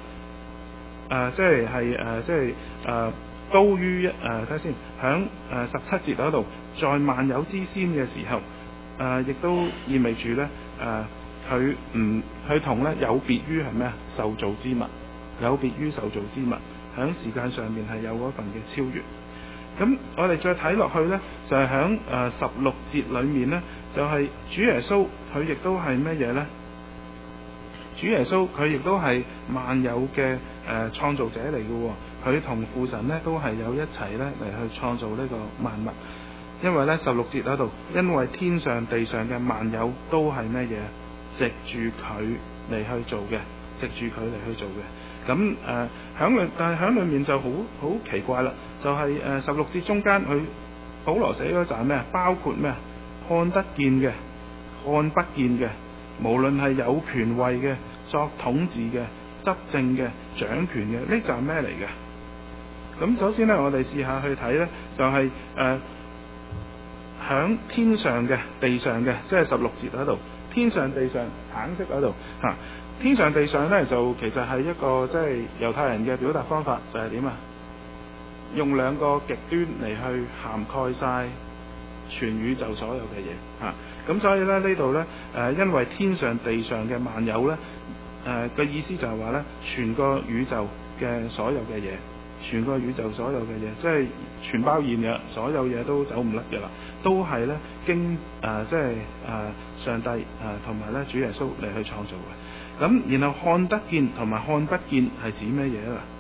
高於睇下先，喺17節嗰度，在萬有之先嘅時候，亦都意味住咧佢同咧有別於係咩啊？受造之物，有別於受造之物，喺時間上面係有嗰份嘅超越。咁我哋再睇落去呢，就係喺16節裏面呢，就係、是、主耶穌佢亦都係乜嘢呢？主耶穌佢亦都係萬有嘅創造者嚟嘅喎，佢同父神呢都係有一齊呢嚟去創造呢個萬物。因為呢16節嗰度，因為天上地上嘅萬有都係乜嘢？藉住佢嚟去做嘅，藉住佢嚟去做嘅。咁但係喺裏面就好奇怪啦，就係16節中間佢保羅寫嗰就係咩啊？包括咩啊？看得見嘅、看不見嘅，無論係有權位嘅、作統治嘅、執政嘅、掌權嘅，呢就係咩嚟嘅？咁首先呢，我哋試下去睇呢，就係響天上嘅、地上嘅，即係16節嗰度，天上地上橙色嗰度嚇。天上地上咧，就其實係一個即係猶太人嘅表達方法，就係點啊？用兩個極端嚟去涵蓋晒全宇宙所有嘅嘢嚇。咁所以咧呢度咧因為天上地上嘅萬有咧嘅意思就係話咧，全個宇宙嘅所有嘅嘢，全個宇宙所有嘅嘢，即係全包現嘅，所有嘢都走唔甩嘅啦，都係咧經上帝同埋咧主耶穌嚟去創造嘅。咁然後看得見同埋看不見係指咩嘢啊？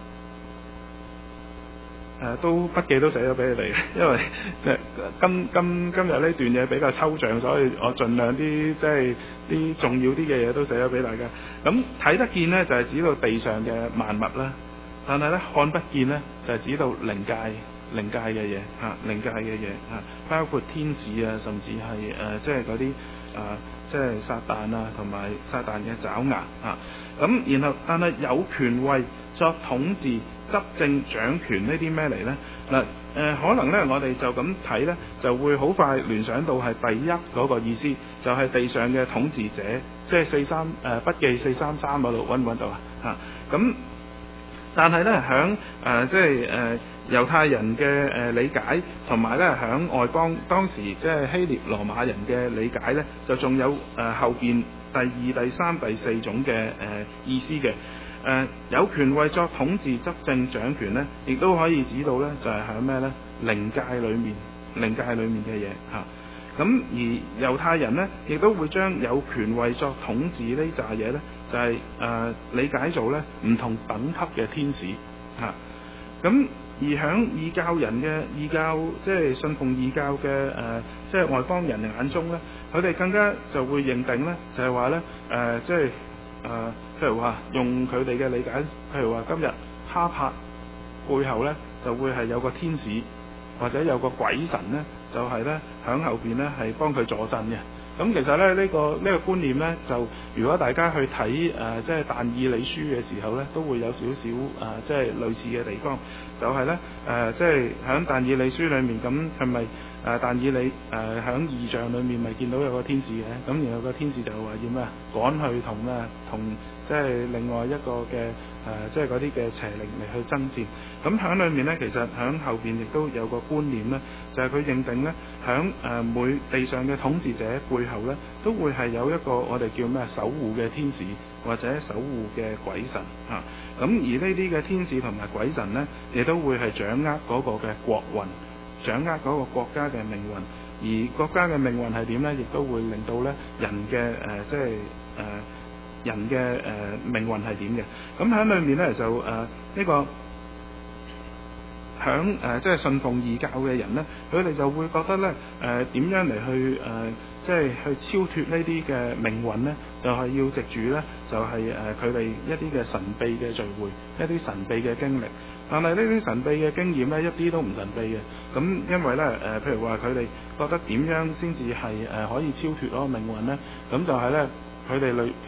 都筆記都寫咗俾你哋，因為即係今日呢段嘢比較抽象，所以我盡量啲即係啲重要啲嘅嘢都寫咗俾大家。咁睇得見呢，就係指到地上嘅萬物啦，但係咧看不見呢，就係指到靈界嘅嘢嚇，靈界嘅嘢嚇，包括天使啊，甚至係即係嗰啲即係撒旦啊，同埋撒旦嘅爪牙啊。咁然後但係有權位作統治、執政、掌權呢啲咩嚟呢？嗱可能呢，我哋就咁睇呢，就會好快聯想到係第一嗰個意思，就係地上嘅統治者，即係筆記433嗰度揾唔揾到啊？嚇咁。但係咧，響即係猶太人嘅理解，同埋咧響外邦當時即係希臘羅馬人嘅理解咧，就仲有後邊第二、第三、第四種嘅意思嘅。有權位作統治、執政、掌權咧，亦都可以指到咧，就係響咩咧？靈界裏面嘅嘢嚇。咁而猶太人呢，亦都會將有權位作統治呢扎嘢呢，就係理解做呢唔同等級嘅天使嚇。咁而響異教人嘅即係信奉異教嘅即係外邦人眼中呢，佢哋更加就會認定呢，就係話呢即係譬如話用佢哋嘅理解，譬如話今日哈柏背後呢，就會係有個天使或者有個鬼神呢。就係咧，響後邊咧係幫佢助陣嘅。咁其實咧呢個觀念咧，就如果大家去睇即係但以理書嘅時候咧，都會有少少即係類似嘅地方。就係咧即係響但以理書裏面，咁係咪但以理響異象裏面咪見到有個天使嘅？咁然後個天使就話要咩趕去同即係另外一個嘅即係嗰啲嘅邪靈嚟去爭戰。咁響裏面咧，其實響後邊亦都有個觀念咧，就係佢認定咧，響每地上嘅統治者背後咧，都會係有一個我哋叫咩守護嘅天使或者守護嘅鬼神嚇。咁而呢啲嘅天使同埋鬼神咧，亦都會係掌握嗰個嘅國運，掌握嗰個國家嘅命運。而國家嘅命運係點咧？亦都會令到咧人嘅即係人嘅命運係點嘅。咁喺裏面咧就呢個。響即係信奉異教嘅人呢，佢哋就會覺得呢點樣嚟去即係去超脫呢啲嘅命運呢？就係要藉住呢，就係佢哋一啲嘅神秘嘅聚會，一啲神秘嘅經歷。但係呢啲神秘嘅經驗呢，一啲都唔神秘嘅。咁因為呢譬如話佢哋覺得點樣先至係可以超脫嗰個命運呢？咁就係呢，佢哋其實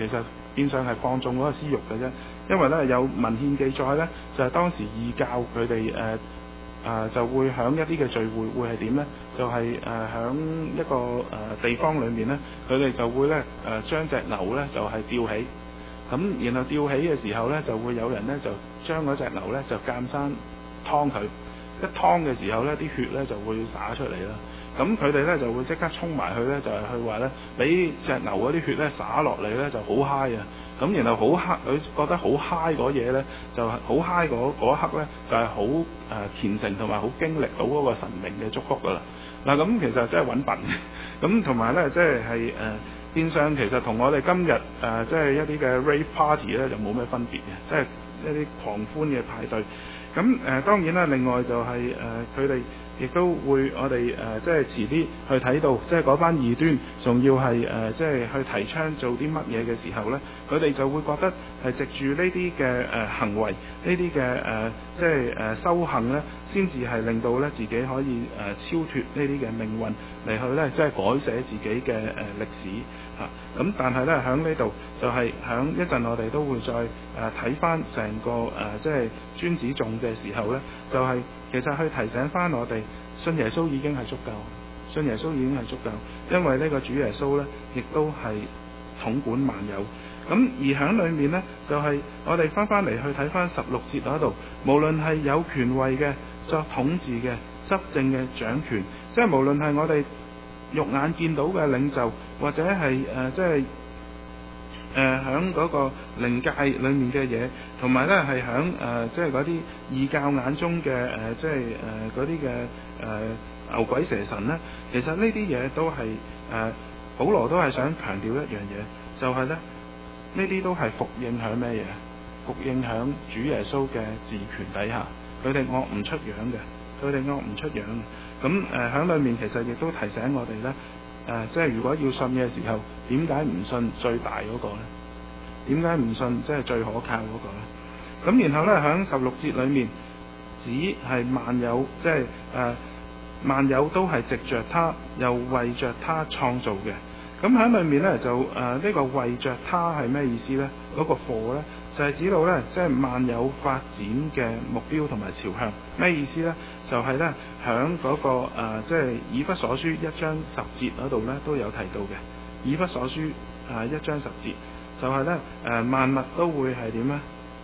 變相係放縱嗰個私慾嘅啫。因為咧有文獻記載咧，就係、當時異教佢哋就會響一啲嘅聚會係點呢？就係響一個地方裏面呢，佢哋就會呢將隻牛呢就係吊起，咁然後吊起嘅時候呢，就會有人呢就將嗰隻牛呢就間山劏佢，一劏嘅時候呢，啲血呢就會灑出嚟啦。咁佢哋呢就會即刻衝埋去呢，就係去話呢，俾隻牛嗰啲血呢灑落嚟呢就好嗨啊！咁然後好嗨，佢覺得好嗨嗰嘢呢，就係好嗨嗰一刻呢，就係好虔誠同埋好經歷到嗰個神明嘅祝福噶啦。嗱咁其實真係揾笨嘅，咁同埋呢，即係變相其實同我哋今日即係一啲嘅 rave party 呢，就冇咩分別嘅，即係一啲狂歡嘅派對。咁當然啦，另外就係佢哋亦都會我哋即係遲啲去睇到，即係嗰班異端仲要係即係去提倡做啲乜嘢嘅時候呢，佢哋就會覺得係藉住呢啲嘅行為，呢啲嘅即係修行呢，先至係令到呢自己可以超脫呢啲嘅命運嚟去呢，即係改寫自己嘅歷史嚇。咁但係呢，喺呢度就係喺一陣我哋都會再睇翻成個即係尊子頌嘅時候呢，就係其實去提醒翻我哋信耶穌已經係足夠，信耶穌已經係足夠，因為呢個主耶穌呢，亦都係統管萬有。咁而喺裏面呢，就係我哋翻嚟去睇翻16節嗰度，無論係有權位嘅作統治嘅執政嘅掌權，即係無論係我哋肉眼見到嘅領袖，或者係即係喺嗰個靈界裏面嘅嘢，同埋咧係喺即係嗰啲異教眼中嘅即係嗰啲嘅牛鬼蛇神咧，其實呢啲嘢都係保羅都係想強調一樣嘢，就係咧呢啲都係服應響咩嘢？服應響主耶穌嘅治權底下，佢哋惡唔出樣嘅，佢哋惡唔出樣。咁喺裏面其實亦都提醒我哋咧。即係如果要信嘅時候，點解唔信最大嗰個呢？點解唔信即係最可靠嗰個呢？咁然後呢，喺16節裏面，只係萬有，即係萬有都係藉着他，又為着他創造嘅。咁喺裏面呢，就呢個為着他係咩意思呢？嗰個for呢，就係指到呢，即係萬有發展嘅目標同埋朝向。咩意思呢？就係呢，響嗰個即係以弗所書1章10節嗰度呢都有提到嘅。以弗所書1章10節就係呢，萬物都會係點呢？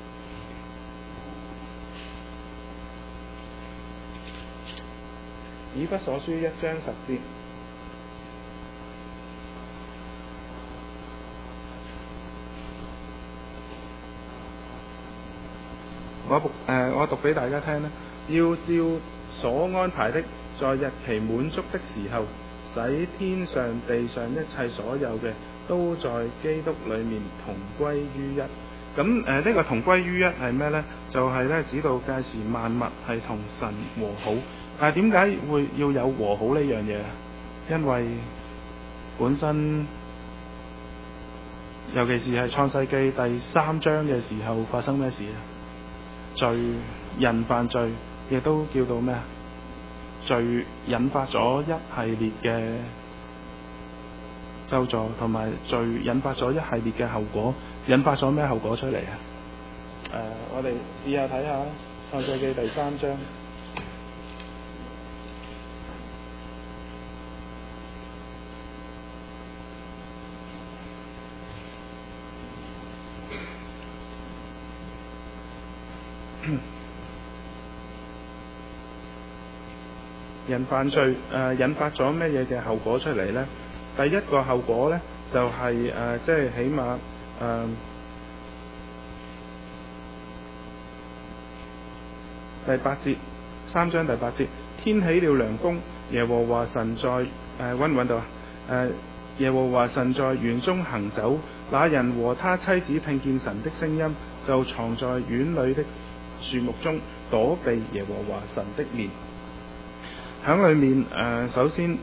以弗所書1章10節。我讀俾大家聽啦。要照所安排的，在日期滿足的時候，使天上地上一切所有嘅，都在基督裏面同歸於一。咁呢個同歸於一係咩呢？就係呢，指到屆時萬物係同神和好。但係點解會要有和好呢樣嘢？因為本身尤其是係創世記第3章嘅時候發生咩事啊？罪，人犯罪，亦都叫到咩啊？罪引發咗一系列嘅咒詛，同埋罪引發咗一系列嘅後果。引發咗咩後果出嚟啊？我哋試下睇下創世記第3章。人犯罪引發咗咩嘢嘅後果出嚟呢？第一個後果呢，就係即係起碼第8節，3章第8節，天起了涼風，耶和華神在揾唔揾到啊？耶和華神在園中行走，那人和他妻子聽見神的聲音，就藏在園裏的樹木中，躲避耶和華神的面。喺裏面首先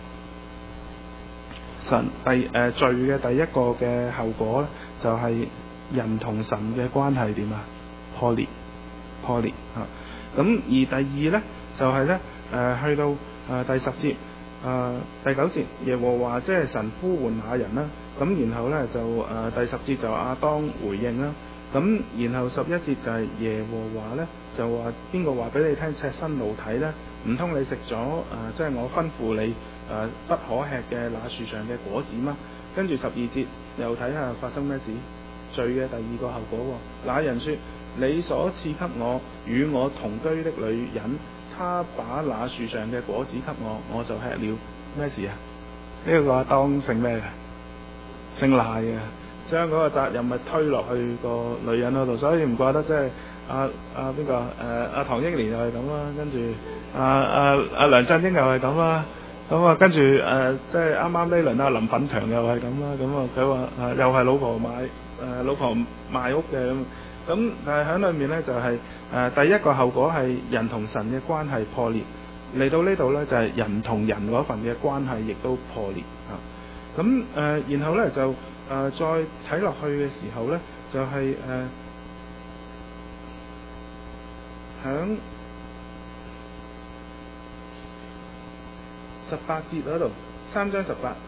罪嘅第一個嘅後果咧，就係人同神嘅關係點啊？破裂嚇。咁而第二咧，就係咧去到第10節， 第9節，耶和華即係神呼喚那人啦。咁然後呢，就第10節就亞當回應啦。咁然後11節就係耶和華呢，就話邊個話俾你聽赤身露體呢？唔通你食咗即係我吩咐你不可吃嘅那樹上嘅果子嗎？跟住12節又睇下發生咩事，罪嘅第2個後果喎。那人說：你所賜給我與我同居的女人，她把那樹上嘅果子給我，我就吃了。咩事啊？呢個亞當姓咩嘅？姓賴嘅，將嗰個責任咪推落去個女人嗰度，所以唔怪得即係邊個阿唐英年又係咁啦，跟住梁振英又係咁啦，咁跟住即係啱啱呢輪林奮強又係咁啦，咁佢話又係老婆賣屋嘅咁，但係喺裏面呢，就係第一個後果係人同神嘅關係破裂，嚟到呢度呢，就係人同人嗰份嘅關係亦都破裂嚇。咁然後呢，就再睇落去嘅時候呢，就係響18節嗰度，3章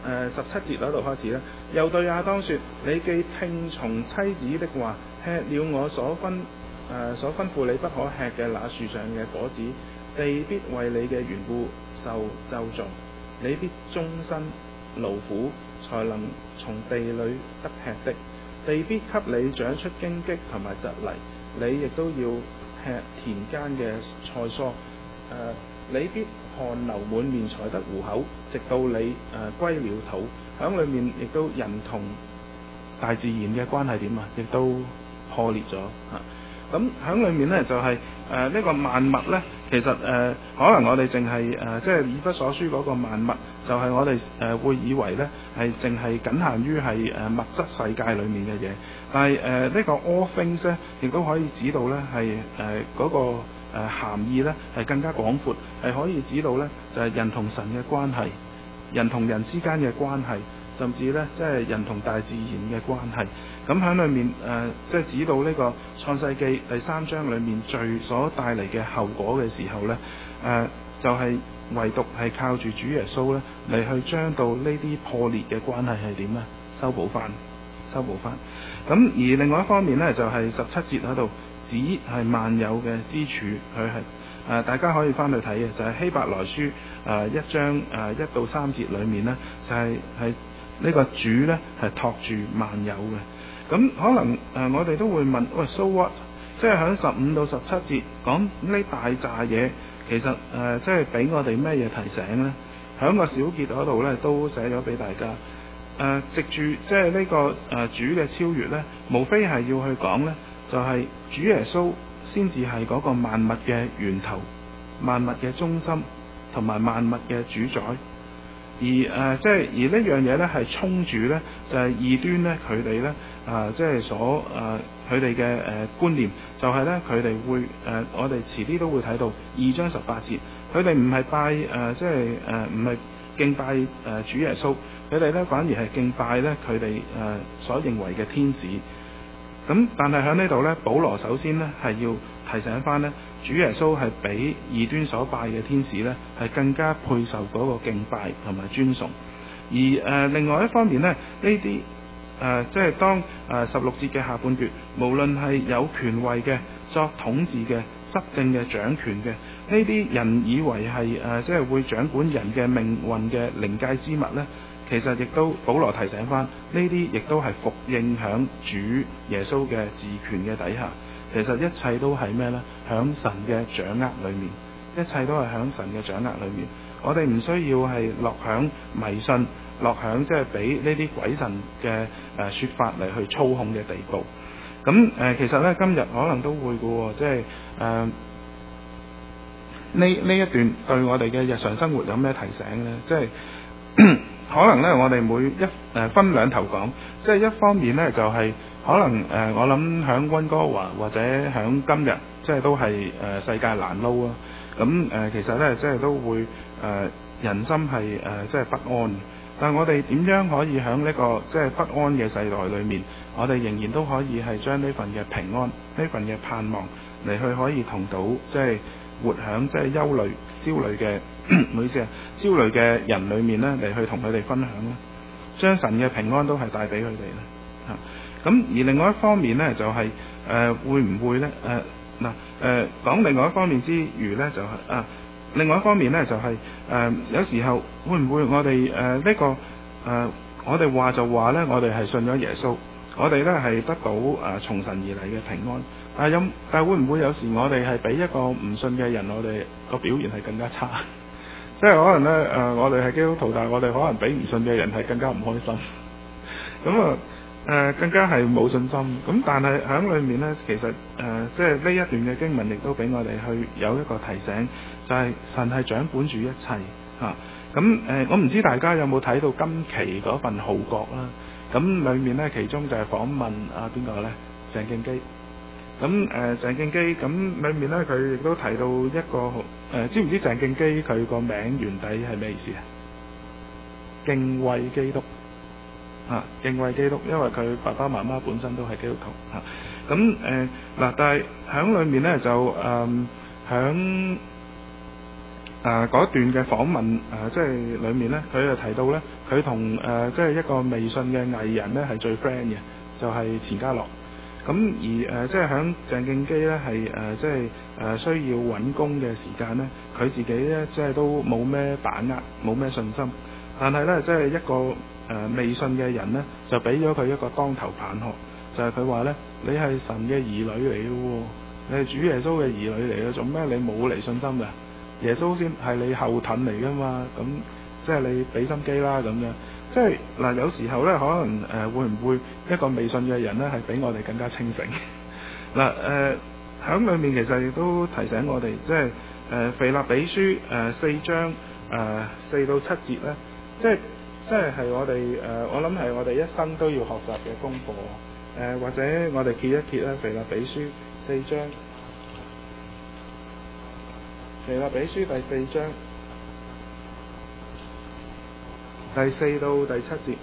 17節嗰度開始咧，又對亞當說：你既聽從妻子的話，吃了我所吩咐你不可吃嘅那樹上嘅果子，地必為你嘅緣故受咒詛，你必終身勞苦，才能從地裏得吃的。地必給你長出荊棘同埋蒺藜，你亦都要吃田間嘅菜蔬。你必汗流滿面才得糊口，直到你歸了土。響裏面亦都人同大自然嘅關係點啊，亦都破裂咗嚇。咁響裏面呢，就係呢個萬物呢，其實可能我哋淨係即係以弗所書嗰個萬物，就係我哋會以為呢係淨係僅限於係物質世界裏面嘅嘢，但係呢個 all things 呢，亦都可以指到呢係嗰個含義呢係更加廣闊，係可以指到呢就係人同神嘅關係，人同人之間嘅關係，甚至呢即係人同大自然嘅關係。咁喺裏面即係指到呢個創世記第3章裏面罪所帶嚟嘅後果嘅時候呢，就係唯獨係靠住主耶穌呢嚟去將到呢啲破裂嘅關係係點呢？修補翻。咁而另外一方面呢，就係17節喺度指係萬有嘅支柱，佢係大家可以翻去睇嘅，就係希伯來書1章1到3節裏面呢，就係呢個主呢係托住萬有嘅。咁可能我哋都會問，喂 ，so what？ 即係喺15到17節講呢大扎嘢，其實即係俾我哋咩嘢提醒呢？喺個小結嗰度呢，都寫咗俾大家。藉住即係呢個主嘅超越呢，無非係要去講呢，就係主耶穌先至係嗰個萬物嘅源頭、萬物嘅中心同埋萬物嘅主宰。而即係而呢樣嘢呢，係衝住呢，就係異端呢，佢哋呢，即係所佢哋嘅觀念，就係呢，佢哋會我哋遲啲都會睇到2章18節，佢哋唔係拜即係唔係敬拜主耶穌，佢哋呢反而係敬拜呢佢哋所認為嘅天使。咁但係喺呢度呢，保羅首先呢係要提醒翻呢，主耶穌係比異端所拜嘅天使呢係更加配受嗰個敬拜同埋尊崇。而另外一方面呢，呢啲即係當16節嘅下半段，無論係有權位嘅、作統治嘅、執政嘅、掌權嘅，呢啲人以為係即係會掌管人嘅命運嘅靈界之物呢，其實亦都保羅提醒翻，呢啲亦都係服應響主耶穌嘅治權嘅底下。其實一切都係咩呢？響神嘅掌握裏面，一切都係響神嘅掌握裏面。我哋唔需要係落響迷信，落響即係俾呢啲鬼神嘅說法嚟去操控嘅地步。咁其實呢，今日可能都會嘅喎，即係呢一段對我哋嘅日常生活有咩提醒呢？即係可能呢，我哋分兩頭講，即係一方面呢，就係可能我諗響溫哥華或者響今日，即係都係世界難撈啊。咁其實呢，即係都會人心係即係不安。但係我哋點樣可以響呢個即係不安嘅世代裏面，我哋仍然都可以係將呢份嘅平安、呢份嘅盼望嚟去可以同到即係活響即係憂慮、焦慮嘅唔好意思啊，焦慮嘅人裏面咧嚟去同佢哋分享啦，將神嘅平安都係帶俾佢哋啦嚇。咁而另外一方面咧就係、會唔會咧講另外一方面之餘咧就係、另外一方面咧就係、有時候會唔會我哋呢個我哋話就話咧，我哋係信咗耶穌，我哋咧係得到從神而嚟嘅平安。但係會唔會有時我哋係比一個唔信嘅人，我哋個表現係更加差？即係可能咧我哋係基督徒，但係我哋可能比唔信嘅人係更加唔開心。咁更加係冇信心。咁但係喺裏面咧，其實即係呢一段嘅經文亦都俾我哋去有一個提醒，就係、神係掌管住一切嚇。我唔知大家有冇睇到今期嗰份號角啦？咁裏面咧，其中就係訪問邊個咧？鄭敬基。鄭敬基咁裏面咧，佢亦都提到一個知唔知鄭敬基佢個名原底係咩意思啊？敬畏基督敬畏基督，因為佢爸爸媽媽本身都係基督徒但係喺裏面咧就響嗰段嘅訪問即係裏面咧，佢就提到咧，佢同即係一個微信嘅藝人咧係最 friend 嘅，就係錢嘉樂。咁而即係響鄭敬基咧係即係需要揾工嘅時間咧，佢自己咧即係都冇咩把握，冇咩信心。但係咧即係一個微信嘅人咧，就俾咗佢一個當頭棒喝，就係佢話咧：你係神嘅兒女嚟嘅喎，你係主耶穌嘅兒女嚟嘅，做咩你冇嚟信心㗎？耶穌先係你後盾嚟㗎嘛，咁即係你俾心機啦咁樣。即係有時候咧，可能會唔會一個微信嘅人咧係比我哋更加清醒？喺裏面其實亦都提醒我哋，即係腓立比書4章4到7節咧，即係我哋我諗係我哋一生都要學習嘅功課。或者我哋揭一揭咧，腓立比書4章，腓立比書第4章第4到第7節，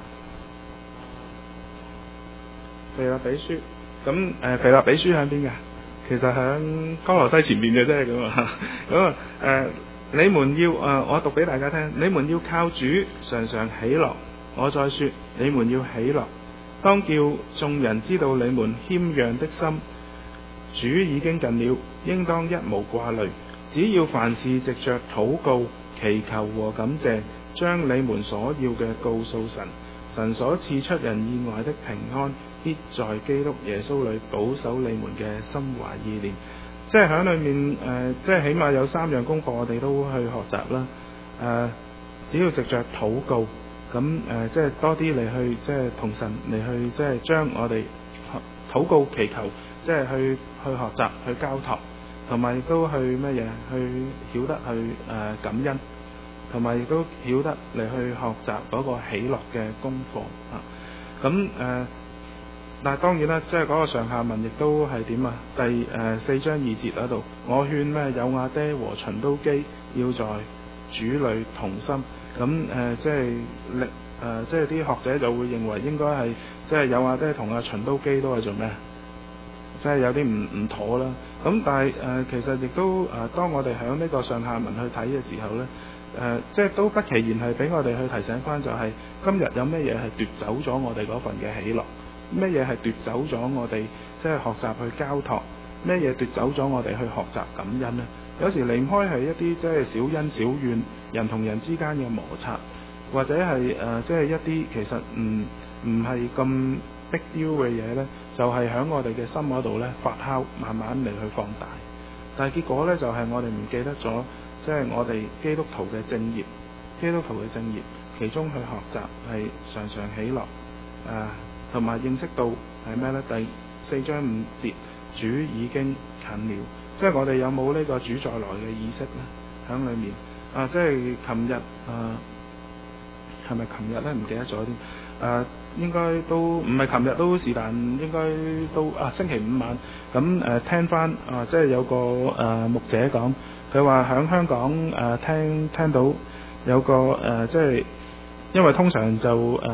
腓立比書。咁腓立比書喺邊㗎？其實喺歌羅西前面嘅啫咁你們要我讀俾大家聽，你們要靠主常常喜樂。我再說，你們要喜樂，當叫眾人知道你們謙讓的心。主已經近了，應當一無掛慮，只要凡事藉着禱告、祈求和感謝，將你們所要嘅告訴神。神所賜出人意外的平安，必在基督耶穌裏保守你們嘅心懷意念。即係喺裏面即係起碼有3樣功課我哋都去學習啦。只要藉着禱告，咁即係多啲嚟去即係同神嚟去即係將我哋禱告祈求，即係去學習去交託，同埋亦都去乜嘢去曉得去感恩，同埋亦都曉得嚟去學習嗰個喜樂嘅功課但係當然啦，即係嗰個上下文亦都係點啊？第4章2節嗰度，我勸咩友亞爹和循都基要在主裏同心。即係即係啲學者就會認為應該係即係友亞爹同阿循都基都係做咩？即係有啲唔妥啦。但係其實亦都當我哋喺呢個上下文去睇嘅時候咧，即係都不其然係俾我哋去提醒翻，就係今日有咩嘢係奪走咗我哋嗰份嘅喜樂。咩嘢係奪走咗我哋即係學習去交託？咩嘢奪走咗我哋去學習感恩呢？有時離唔開係一啲即係小恩小怨，人同人之間嘅摩擦，或者係即係一啲其實唔係咁big deal嘅嘢呢，就係喺我哋嘅心嗰度呢發酵，慢慢嚟去放大。但係結果呢，就係我哋唔記得咗，即係我哋基督徒嘅正業，其中去學習係常常喜樂同埋認識到係咩呢？第4章5節，主已經近了，即係我哋有冇呢個主再來嘅意識呢？喺裏面即係琴日係咪琴日呢？唔記得咗添。應該都唔係琴日，都是但應該都星期5晚咁聽翻即係有個牧者講，佢話喺香港聽到有個即係因為通常就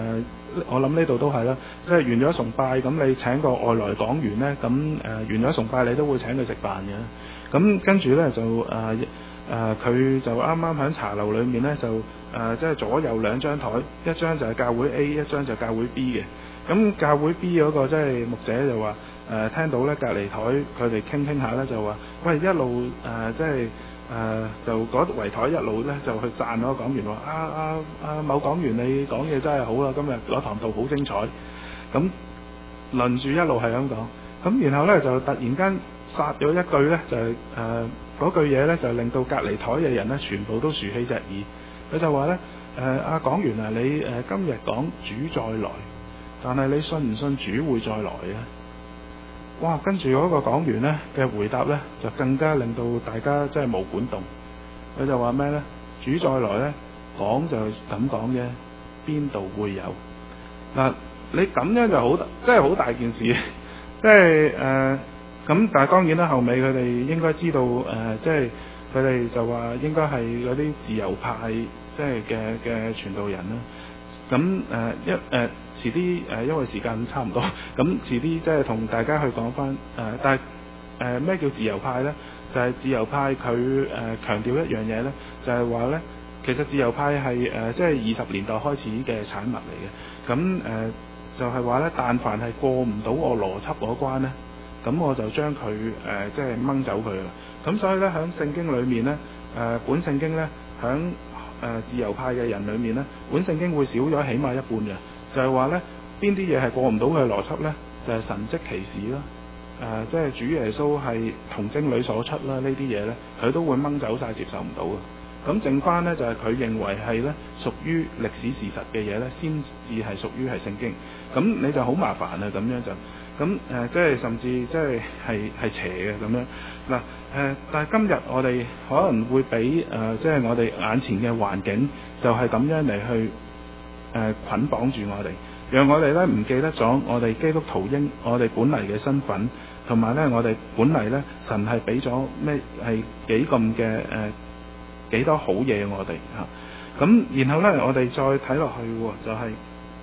我諗呢度都係啦，即係完咗崇拜咁，你請個外來講員呢，咁完咗崇拜你都會請佢食飯嘅。咁跟住呢，就佢就啱啱喺茶樓裏面呢，就即係左右兩張台，一張就係教會 A， 一張就係教會 B 嘅。咁教會 B 嗰個即係牧者就話聽到呢隔離台佢哋傾下呢，就話喂，一路即係就嗰圍台一路呢，就去讚嗰個講員話某講員你講嘢真係好啦，今日嗰堂道好精彩。咁輪住一路係咁講，咁然後呢，就突然間殺咗一句呢，就係嗰句嘢呢，就令到隔離台嘅人呢，全部都豎起隻耳。佢就話呢，講員啊，你今日講主再來，但係你信唔信主會再來啊？哇！跟住嗰個講員呢嘅回答呢，就更加令到大家真係毛管動。佢就話咩呢？主再來呢，講就咁講啫，邊度會有嗱？你咁樣就好，真係好大件事。即係咁，但係當然啦，後尾佢哋應該知道即係佢哋就話應該係嗰啲自由派即係嘅傳道人啦。咁遲啲因為時間差唔多，咁遲啲即係同大家去講翻但係咩叫自由派呢？就係自由派佢強調一樣嘢呢，就係話呢，其實自由派係即係20年代開始嘅產物嚟嘅。咁就係話呢，但凡係過唔到我邏輯嗰關呢，咁我就將佢即係掹走佢啦。咁所以呢，喺聖經裏面呢，本聖經呢，喺自由派嘅人裏面呢，本聖經會少咗起碼一半嘅，就係話呢，邊啲嘢係過唔到佢嘅邏輯呢？就係神蹟奇事啦，即係主耶穌係童貞女所出啦，呢啲嘢呢，佢都會掹走晒，接受唔到嘅。咁剩翻呢，就係佢認為係呢屬於歷史事實嘅嘢呢，先至係屬於係聖經。咁你就好麻煩啊，咁樣就咁即係甚至即係邪嘅咁樣嗱。但係今日我哋可能會俾即係我哋眼前嘅環境就係咁樣嚟去捆綁住我哋，讓我哋咧唔記得咗我哋基督徒我哋本嚟嘅身份，同埋咧我哋本嚟咧神係俾咗咩係幾咁嘅幾多好嘢我哋嚇。咁然後咧我哋再睇落去就係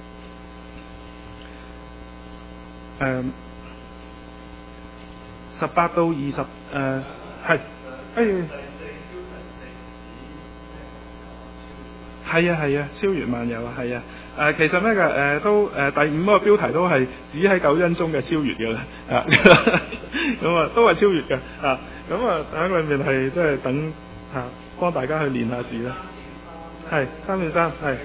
18到20係係啊，超越萬有啊，係啊。其實咧都第5個標題都係只喺救恩中嘅超越嘅啦，咁啊都係超越嘅咁喺裏面係即係等幫大家去練下字啦。係3:3係。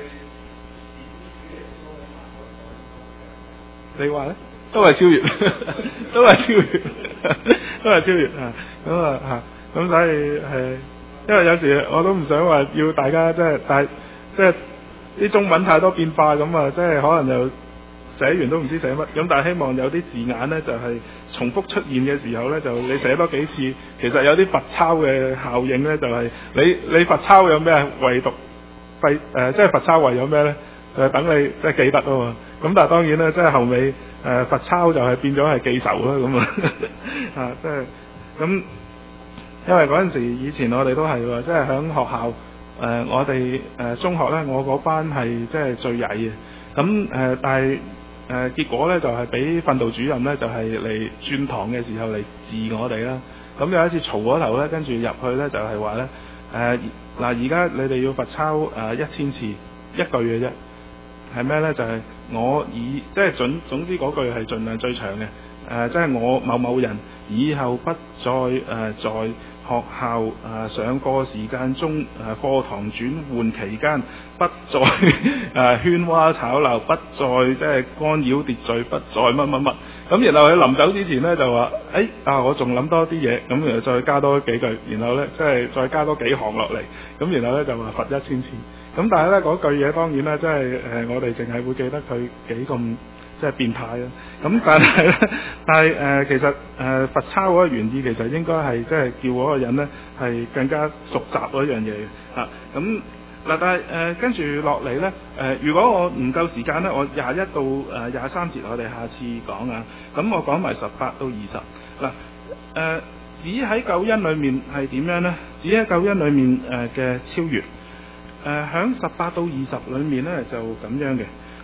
你話咧？都係超越，都係超越，都係超越咁所以係，因為有時我都唔想話要大家即係啲中文太多變化咁啊，即係可能又寫完都唔知寫乜，咁但係希望有啲字眼呢，就係重複出現嘅時候呢，就你寫多幾次，其實有啲罰抄嘅效應呢，就係你罰抄有咩唯獨即係罰抄為咗咩呢？就係等你即係記得啊嘛。咁但係當然咧，即係後尾罰抄就係變咗係記仇啦咁即係咁，因為嗰陣時以前我哋都係喎，即係喺學校我哋中學咧，我嗰班係即係最曳嘅。咁但係結果咧就係俾訓導主任咧就係嚟轉堂嘅時候嚟治我哋啦。咁有一次嘈嗰頭咧，跟住入去咧就係話咧嗱，而家你哋要罰抄1000次一句嘅啫。係咩呢？就係我即係總之嗰句係盡量最長嘅。即係我某某人以後不再在學校上課時間中課堂轉換期間不再喧嘩吵鬧，不再即係干擾秩序，不再乜乜乜。咁然後佢臨走之前呢，就話我仲諗多啲嘢，咁然後再加多幾句，然後呢，即係再加多幾行落嚟，咁然後呢，就話罰1000次。咁但係咧嗰句嘢當然咧，即係我哋淨係會記得佢幾咁即係變態啦。咁但係其實罰抄嗰個原意其實應該係即係叫嗰個人咧係更加熟習嗰樣嘢嘅咁嗱，但係跟住落嚟咧如果我唔夠時間咧，我21到23節我哋下次講啊。咁我講埋18到20嗱只喺救恩裏面係點樣咧？只喺救恩裏面嘅超越。響18到20裏面咧就咁樣嘅，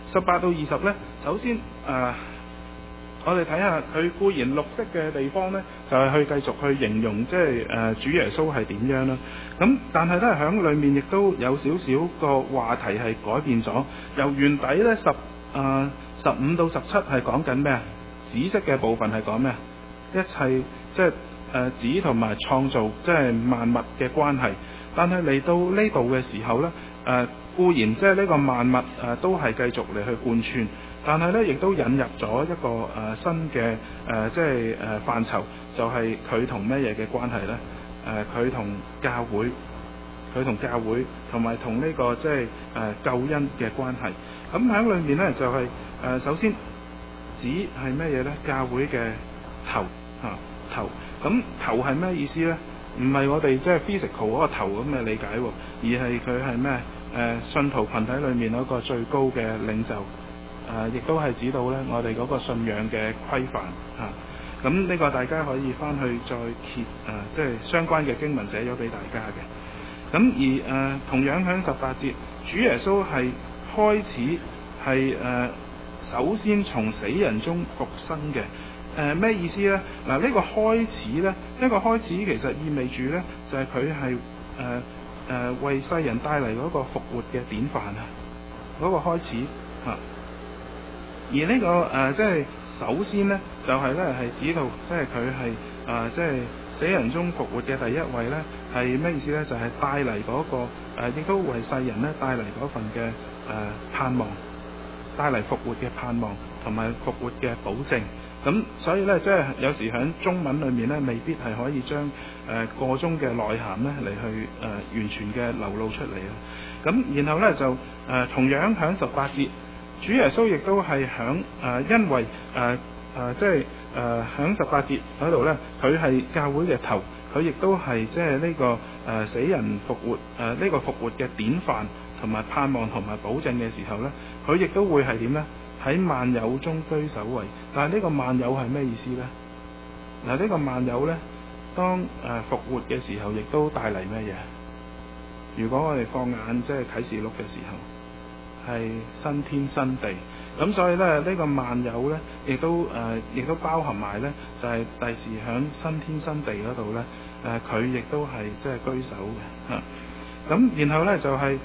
18到20呢，首先我哋睇下佢固然綠色嘅地方呢，就係去繼續去形容即係主耶穌係點樣啦。咁但係咧喺裡面亦都有少少個話題係改變咗，由原底咧15到17係講緊咩啊？紫色嘅部分係講咩啊？一切即係子同埋創造即係萬物嘅關係。但係嚟到呢度嘅時候咧，固然即係呢個萬物都係繼續嚟去貫穿。但係咧，亦都引入咗一個新嘅即係範疇，就係佢同咩嘢嘅關係咧？佢同教會，同埋同呢個即係救恩嘅關係。咁喺裏面咧，就係首先子係咩嘢咧？教會嘅頭頭。咁頭係咩意思咧？唔係我哋即係 physical 嗰個頭咁嘅理解喎，而係佢係咩？信徒群體裏面嗰個最高嘅領袖。亦都係指到咧，我哋嗰個信仰嘅規範嚇。咁呢個大家可以翻去再揭即係相關嘅經文寫咗俾大家嘅。咁而同樣喺18節，主耶穌係開始係首先從死人中復生嘅。咩意思咧？嗱，呢個開始咧，一個開始其實意味住咧，就係佢係為世人帶嚟嗰個復活嘅典範啊，嗰個開始嚇。而呢個即係首先呢，就係咧係指到即係佢係即係死人中復活嘅第一位呢，係咩意思呢？就係帶嚟嗰個亦都為世人呢帶嚟嗰份嘅盼望，帶嚟復活嘅盼望同埋復活嘅保證。咁所以呢，即係有時喺中文裏面呢，未必係可以將個中嘅內涵呢嚟去完全嘅流露出嚟啊。咁然後呢，就同樣喺18節。主耶穌亦都係因為即係喺18節嗰度咧，佢係教會嘅頭，佢亦都係即係呢個死人復活呢個復活嘅典範同埋盼望同埋保證嘅時候咧，佢亦都會係點咧？喺萬有中居首位。但係呢個萬有係咩意思咧？嗱，呢個萬有咧，當復活嘅時候，亦都帶嚟咩嘢？如果我哋放眼即係啟示錄嘅時候。係新天新地，咁所以咧呢個萬有咧，亦都包含埋咧，就係第時響新天新地嗰度咧，佢亦都係即係居首嘅嚇。咁然後咧就係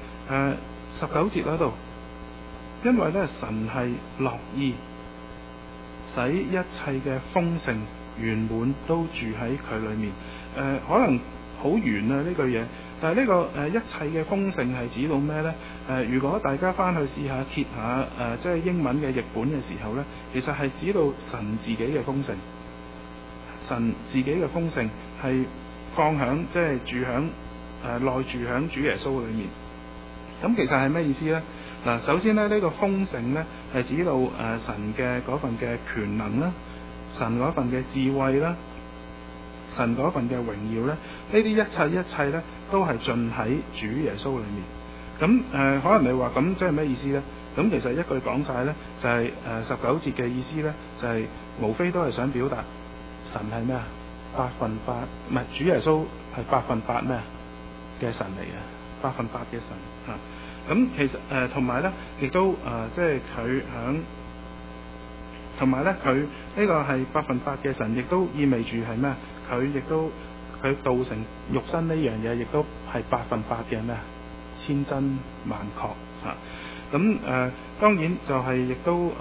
19節嗰度，因為咧神係樂意使一切嘅豐盛圓滿都住喺佢裏面。可能好圓啊呢句嘢。但係呢個一切嘅豐盛係指到咩呢？如果大家翻去試下揭下即係英文嘅譯本嘅時候呢，其實係指到神自己嘅豐盛，神自己嘅豐盛係放響即係住響內住響主耶穌裏面。咁其實係咩意思呢？嗱，首先呢，呢個豐盛呢係指到神嘅嗰份嘅權能啦，神嗰份嘅智慧啦。神嗰份嘅榮耀咧，呢啲一切咧，都係盡喺主耶穌裏面。咁可能你話咁即係咩意思咧？咁其實一句講晒咧，就係19節嘅意思咧，就係無非都係想表達神係咩啊？8分8，唔係主耶穌係8分8咩嘅神嚟嘅，8分8嘅神嚇。咁其實同埋咧，亦都即係佢響。同埋咧，佢呢個係8分8嘅神，亦都意味住係咩？佢道成肉身呢樣嘢，亦都係8分8嘅咩？千真萬確嚇。咁當然就係亦都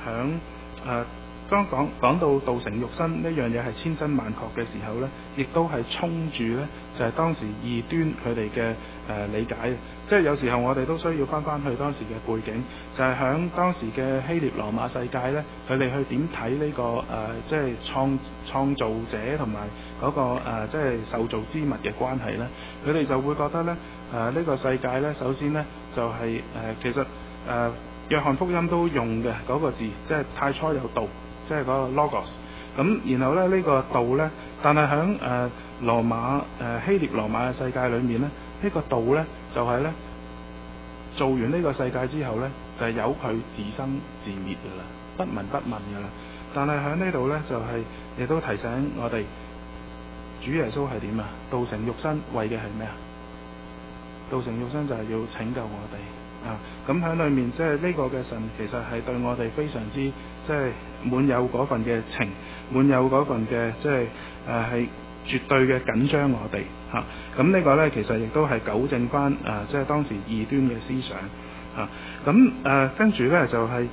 當講到道成肉身呢樣嘢係千真萬確嘅時候咧，亦都係衝住咧，就係當時異端佢哋嘅理解。即係有時候我哋都需要翻去當時嘅背景，就係響當時嘅希臘羅馬世界咧，佢哋去點睇呢個即係創造者同埋嗰個即係受造之物嘅關係咧，佢哋就會覺得咧呢個世界咧，首先咧就係其實約翰福音都用嘅嗰個字，即係太初有道。即係嗰個 logos， 咁然後咧呢個道咧，但係喺羅馬希臘羅馬嘅世界裏面咧，呢個道咧就係咧做完呢個世界之後咧，就係由佢自生自滅㗎啦，不聞不問㗎啦。但係喺呢度咧就係亦都提醒我哋，主耶穌係點啊？道成肉身為嘅係咩啊？道成肉身就係要拯救我哋， 咁喺裏面即係呢個嘅神其實係對我哋非常之即係滿有嗰份嘅情，滿有嗰份嘅即係係絕對嘅緊張我哋嚇。咁呢個呢，其實亦都係糾正翻即係當時異端嘅思想嚇。咁跟住呢，就係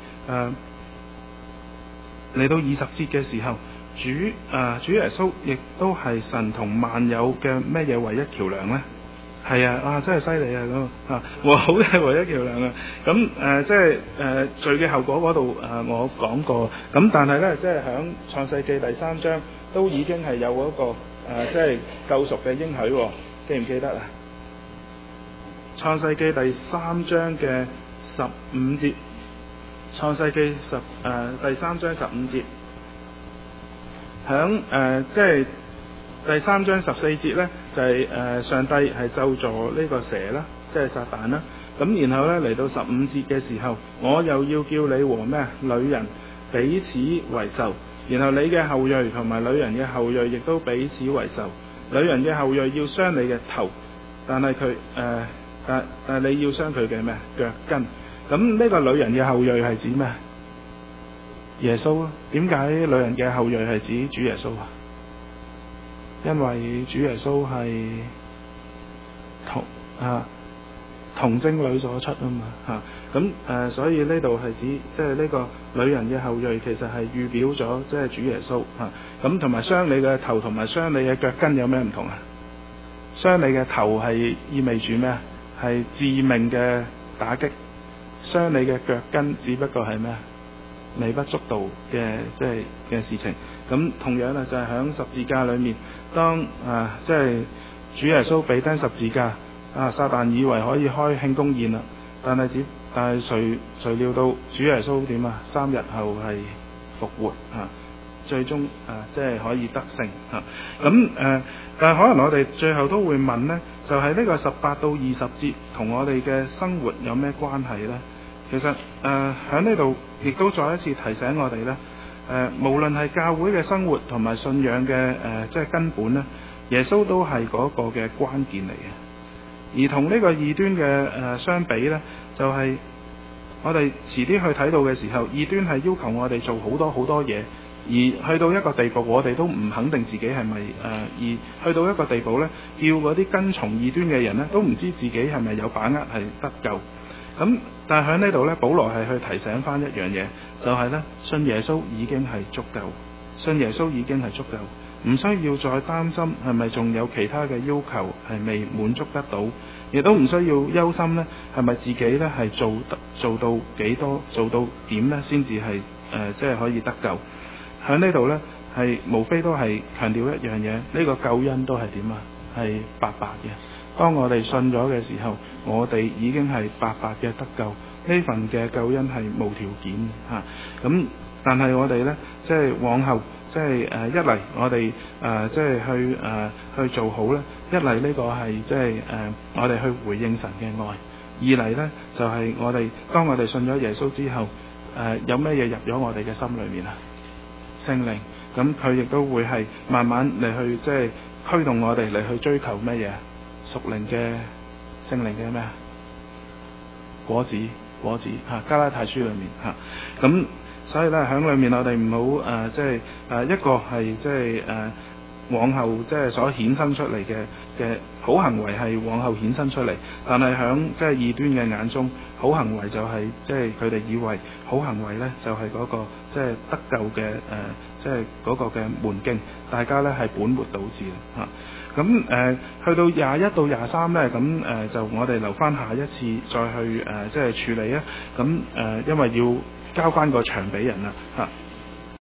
嚟到20節嘅時候，主耶穌亦都係神同萬有嘅咩嘢唯一橋梁呢？係啊，真係犀利啊咁啊！和好嘅唯一橋梁啊！咁即係罪嘅後果嗰度我講過，咁但係咧，即係響創世記第3章都已經係有嗰個即係救贖嘅應許喎，記唔記得啊？創世記第3章嘅15節，創世記第3章15節，響即係第3章14節呢，就係上帝係咒詛呢個蛇啦，即係撒旦啦。咁然後呢，嚟到15節嘅時候，我又要叫你和咩女人彼此為仇，然後你嘅後裔同埋女人嘅後裔亦都彼此為仇。女人嘅後裔要傷你嘅頭，但係佢但係你要傷佢嘅咩腳跟。咁呢個女人嘅後裔係指咩？耶穌啊？點解女人嘅後裔係指主耶穌啊？因為主耶穌係童貞女所出啊嘛咁所以呢度係指即係呢個女人嘅後裔其實係預表咗即係主耶穌咁同埋傷你嘅頭同埋傷你嘅腳跟有咩唔同啊？傷你嘅頭係意味住咩啊？係致命嘅打擊，傷你嘅腳跟只不過係咩？微不足道嘅即係嘅事情。咁同樣就係喺十字架裏面，當即係主耶穌被釘十字架，撒旦以為可以開慶功宴啦，但係誰料到主耶穌點啊？3日後係復活最終即係可以得勝但係可能我哋最後都會問呢，就係呢個18到20節同我哋嘅生活有咩關係呢？其實喺呢度亦都再一次提醒我哋呢，無論係教會嘅生活同埋信仰嘅即係根本呢，耶穌都係嗰個嘅關鍵嚟嘅。而同呢個異端嘅相比呢，就係我哋遲啲去睇到嘅時候，異端係要求我哋做好多好多嘢，而去到一個地步，我哋都唔肯定自己係咪而去到一個地步呢，叫嗰啲跟從異端嘅人呢，都唔知自己係咪有把握係得救。咁但係喺呢度呢，保羅係去提醒翻一樣嘢，就係呢：信耶穌已經係足夠，信耶穌已經係足夠，唔需要再擔心係咪仲有其他嘅要求係未滿足得到，亦都唔需要憂心呢係咪自己呢係做到幾多，做到點呢先至係即係可以得救。喺呢度呢，係無非都係強調一樣嘢，呢個救恩都係點啊？係白白嘅。當我哋信咗嘅時候，我哋已經係白白嘅得救，呢份嘅救恩係無條件咁但係我哋呢，即係往後即係一嚟我哋即係去做好呢，一嚟呢個係即係我哋去回應神嘅愛，二嚟呢，就係我哋當我哋信咗耶穌之後有咩嘢入咗我哋嘅心裏面啊？聖靈，咁佢亦都會係慢慢嚟去即係驅動我哋嚟去追求咩嘢？屬靈嘅聖靈嘅咩果子加拉太書裏面咁所以咧喺裏面我哋唔好即係一個係即係往後即係所衍生出嚟嘅好行為係往後衍生出嚟，但係喺即係異端嘅眼中，好行為就係即係佢哋以為好行為咧就係嗰個即係得救嘅即係嗰個嘅門徑，大家咧係本末倒置咁去到21到23咧，咁就我哋留翻下一次再去即係處理啊。咁因為要交翻個場俾人啦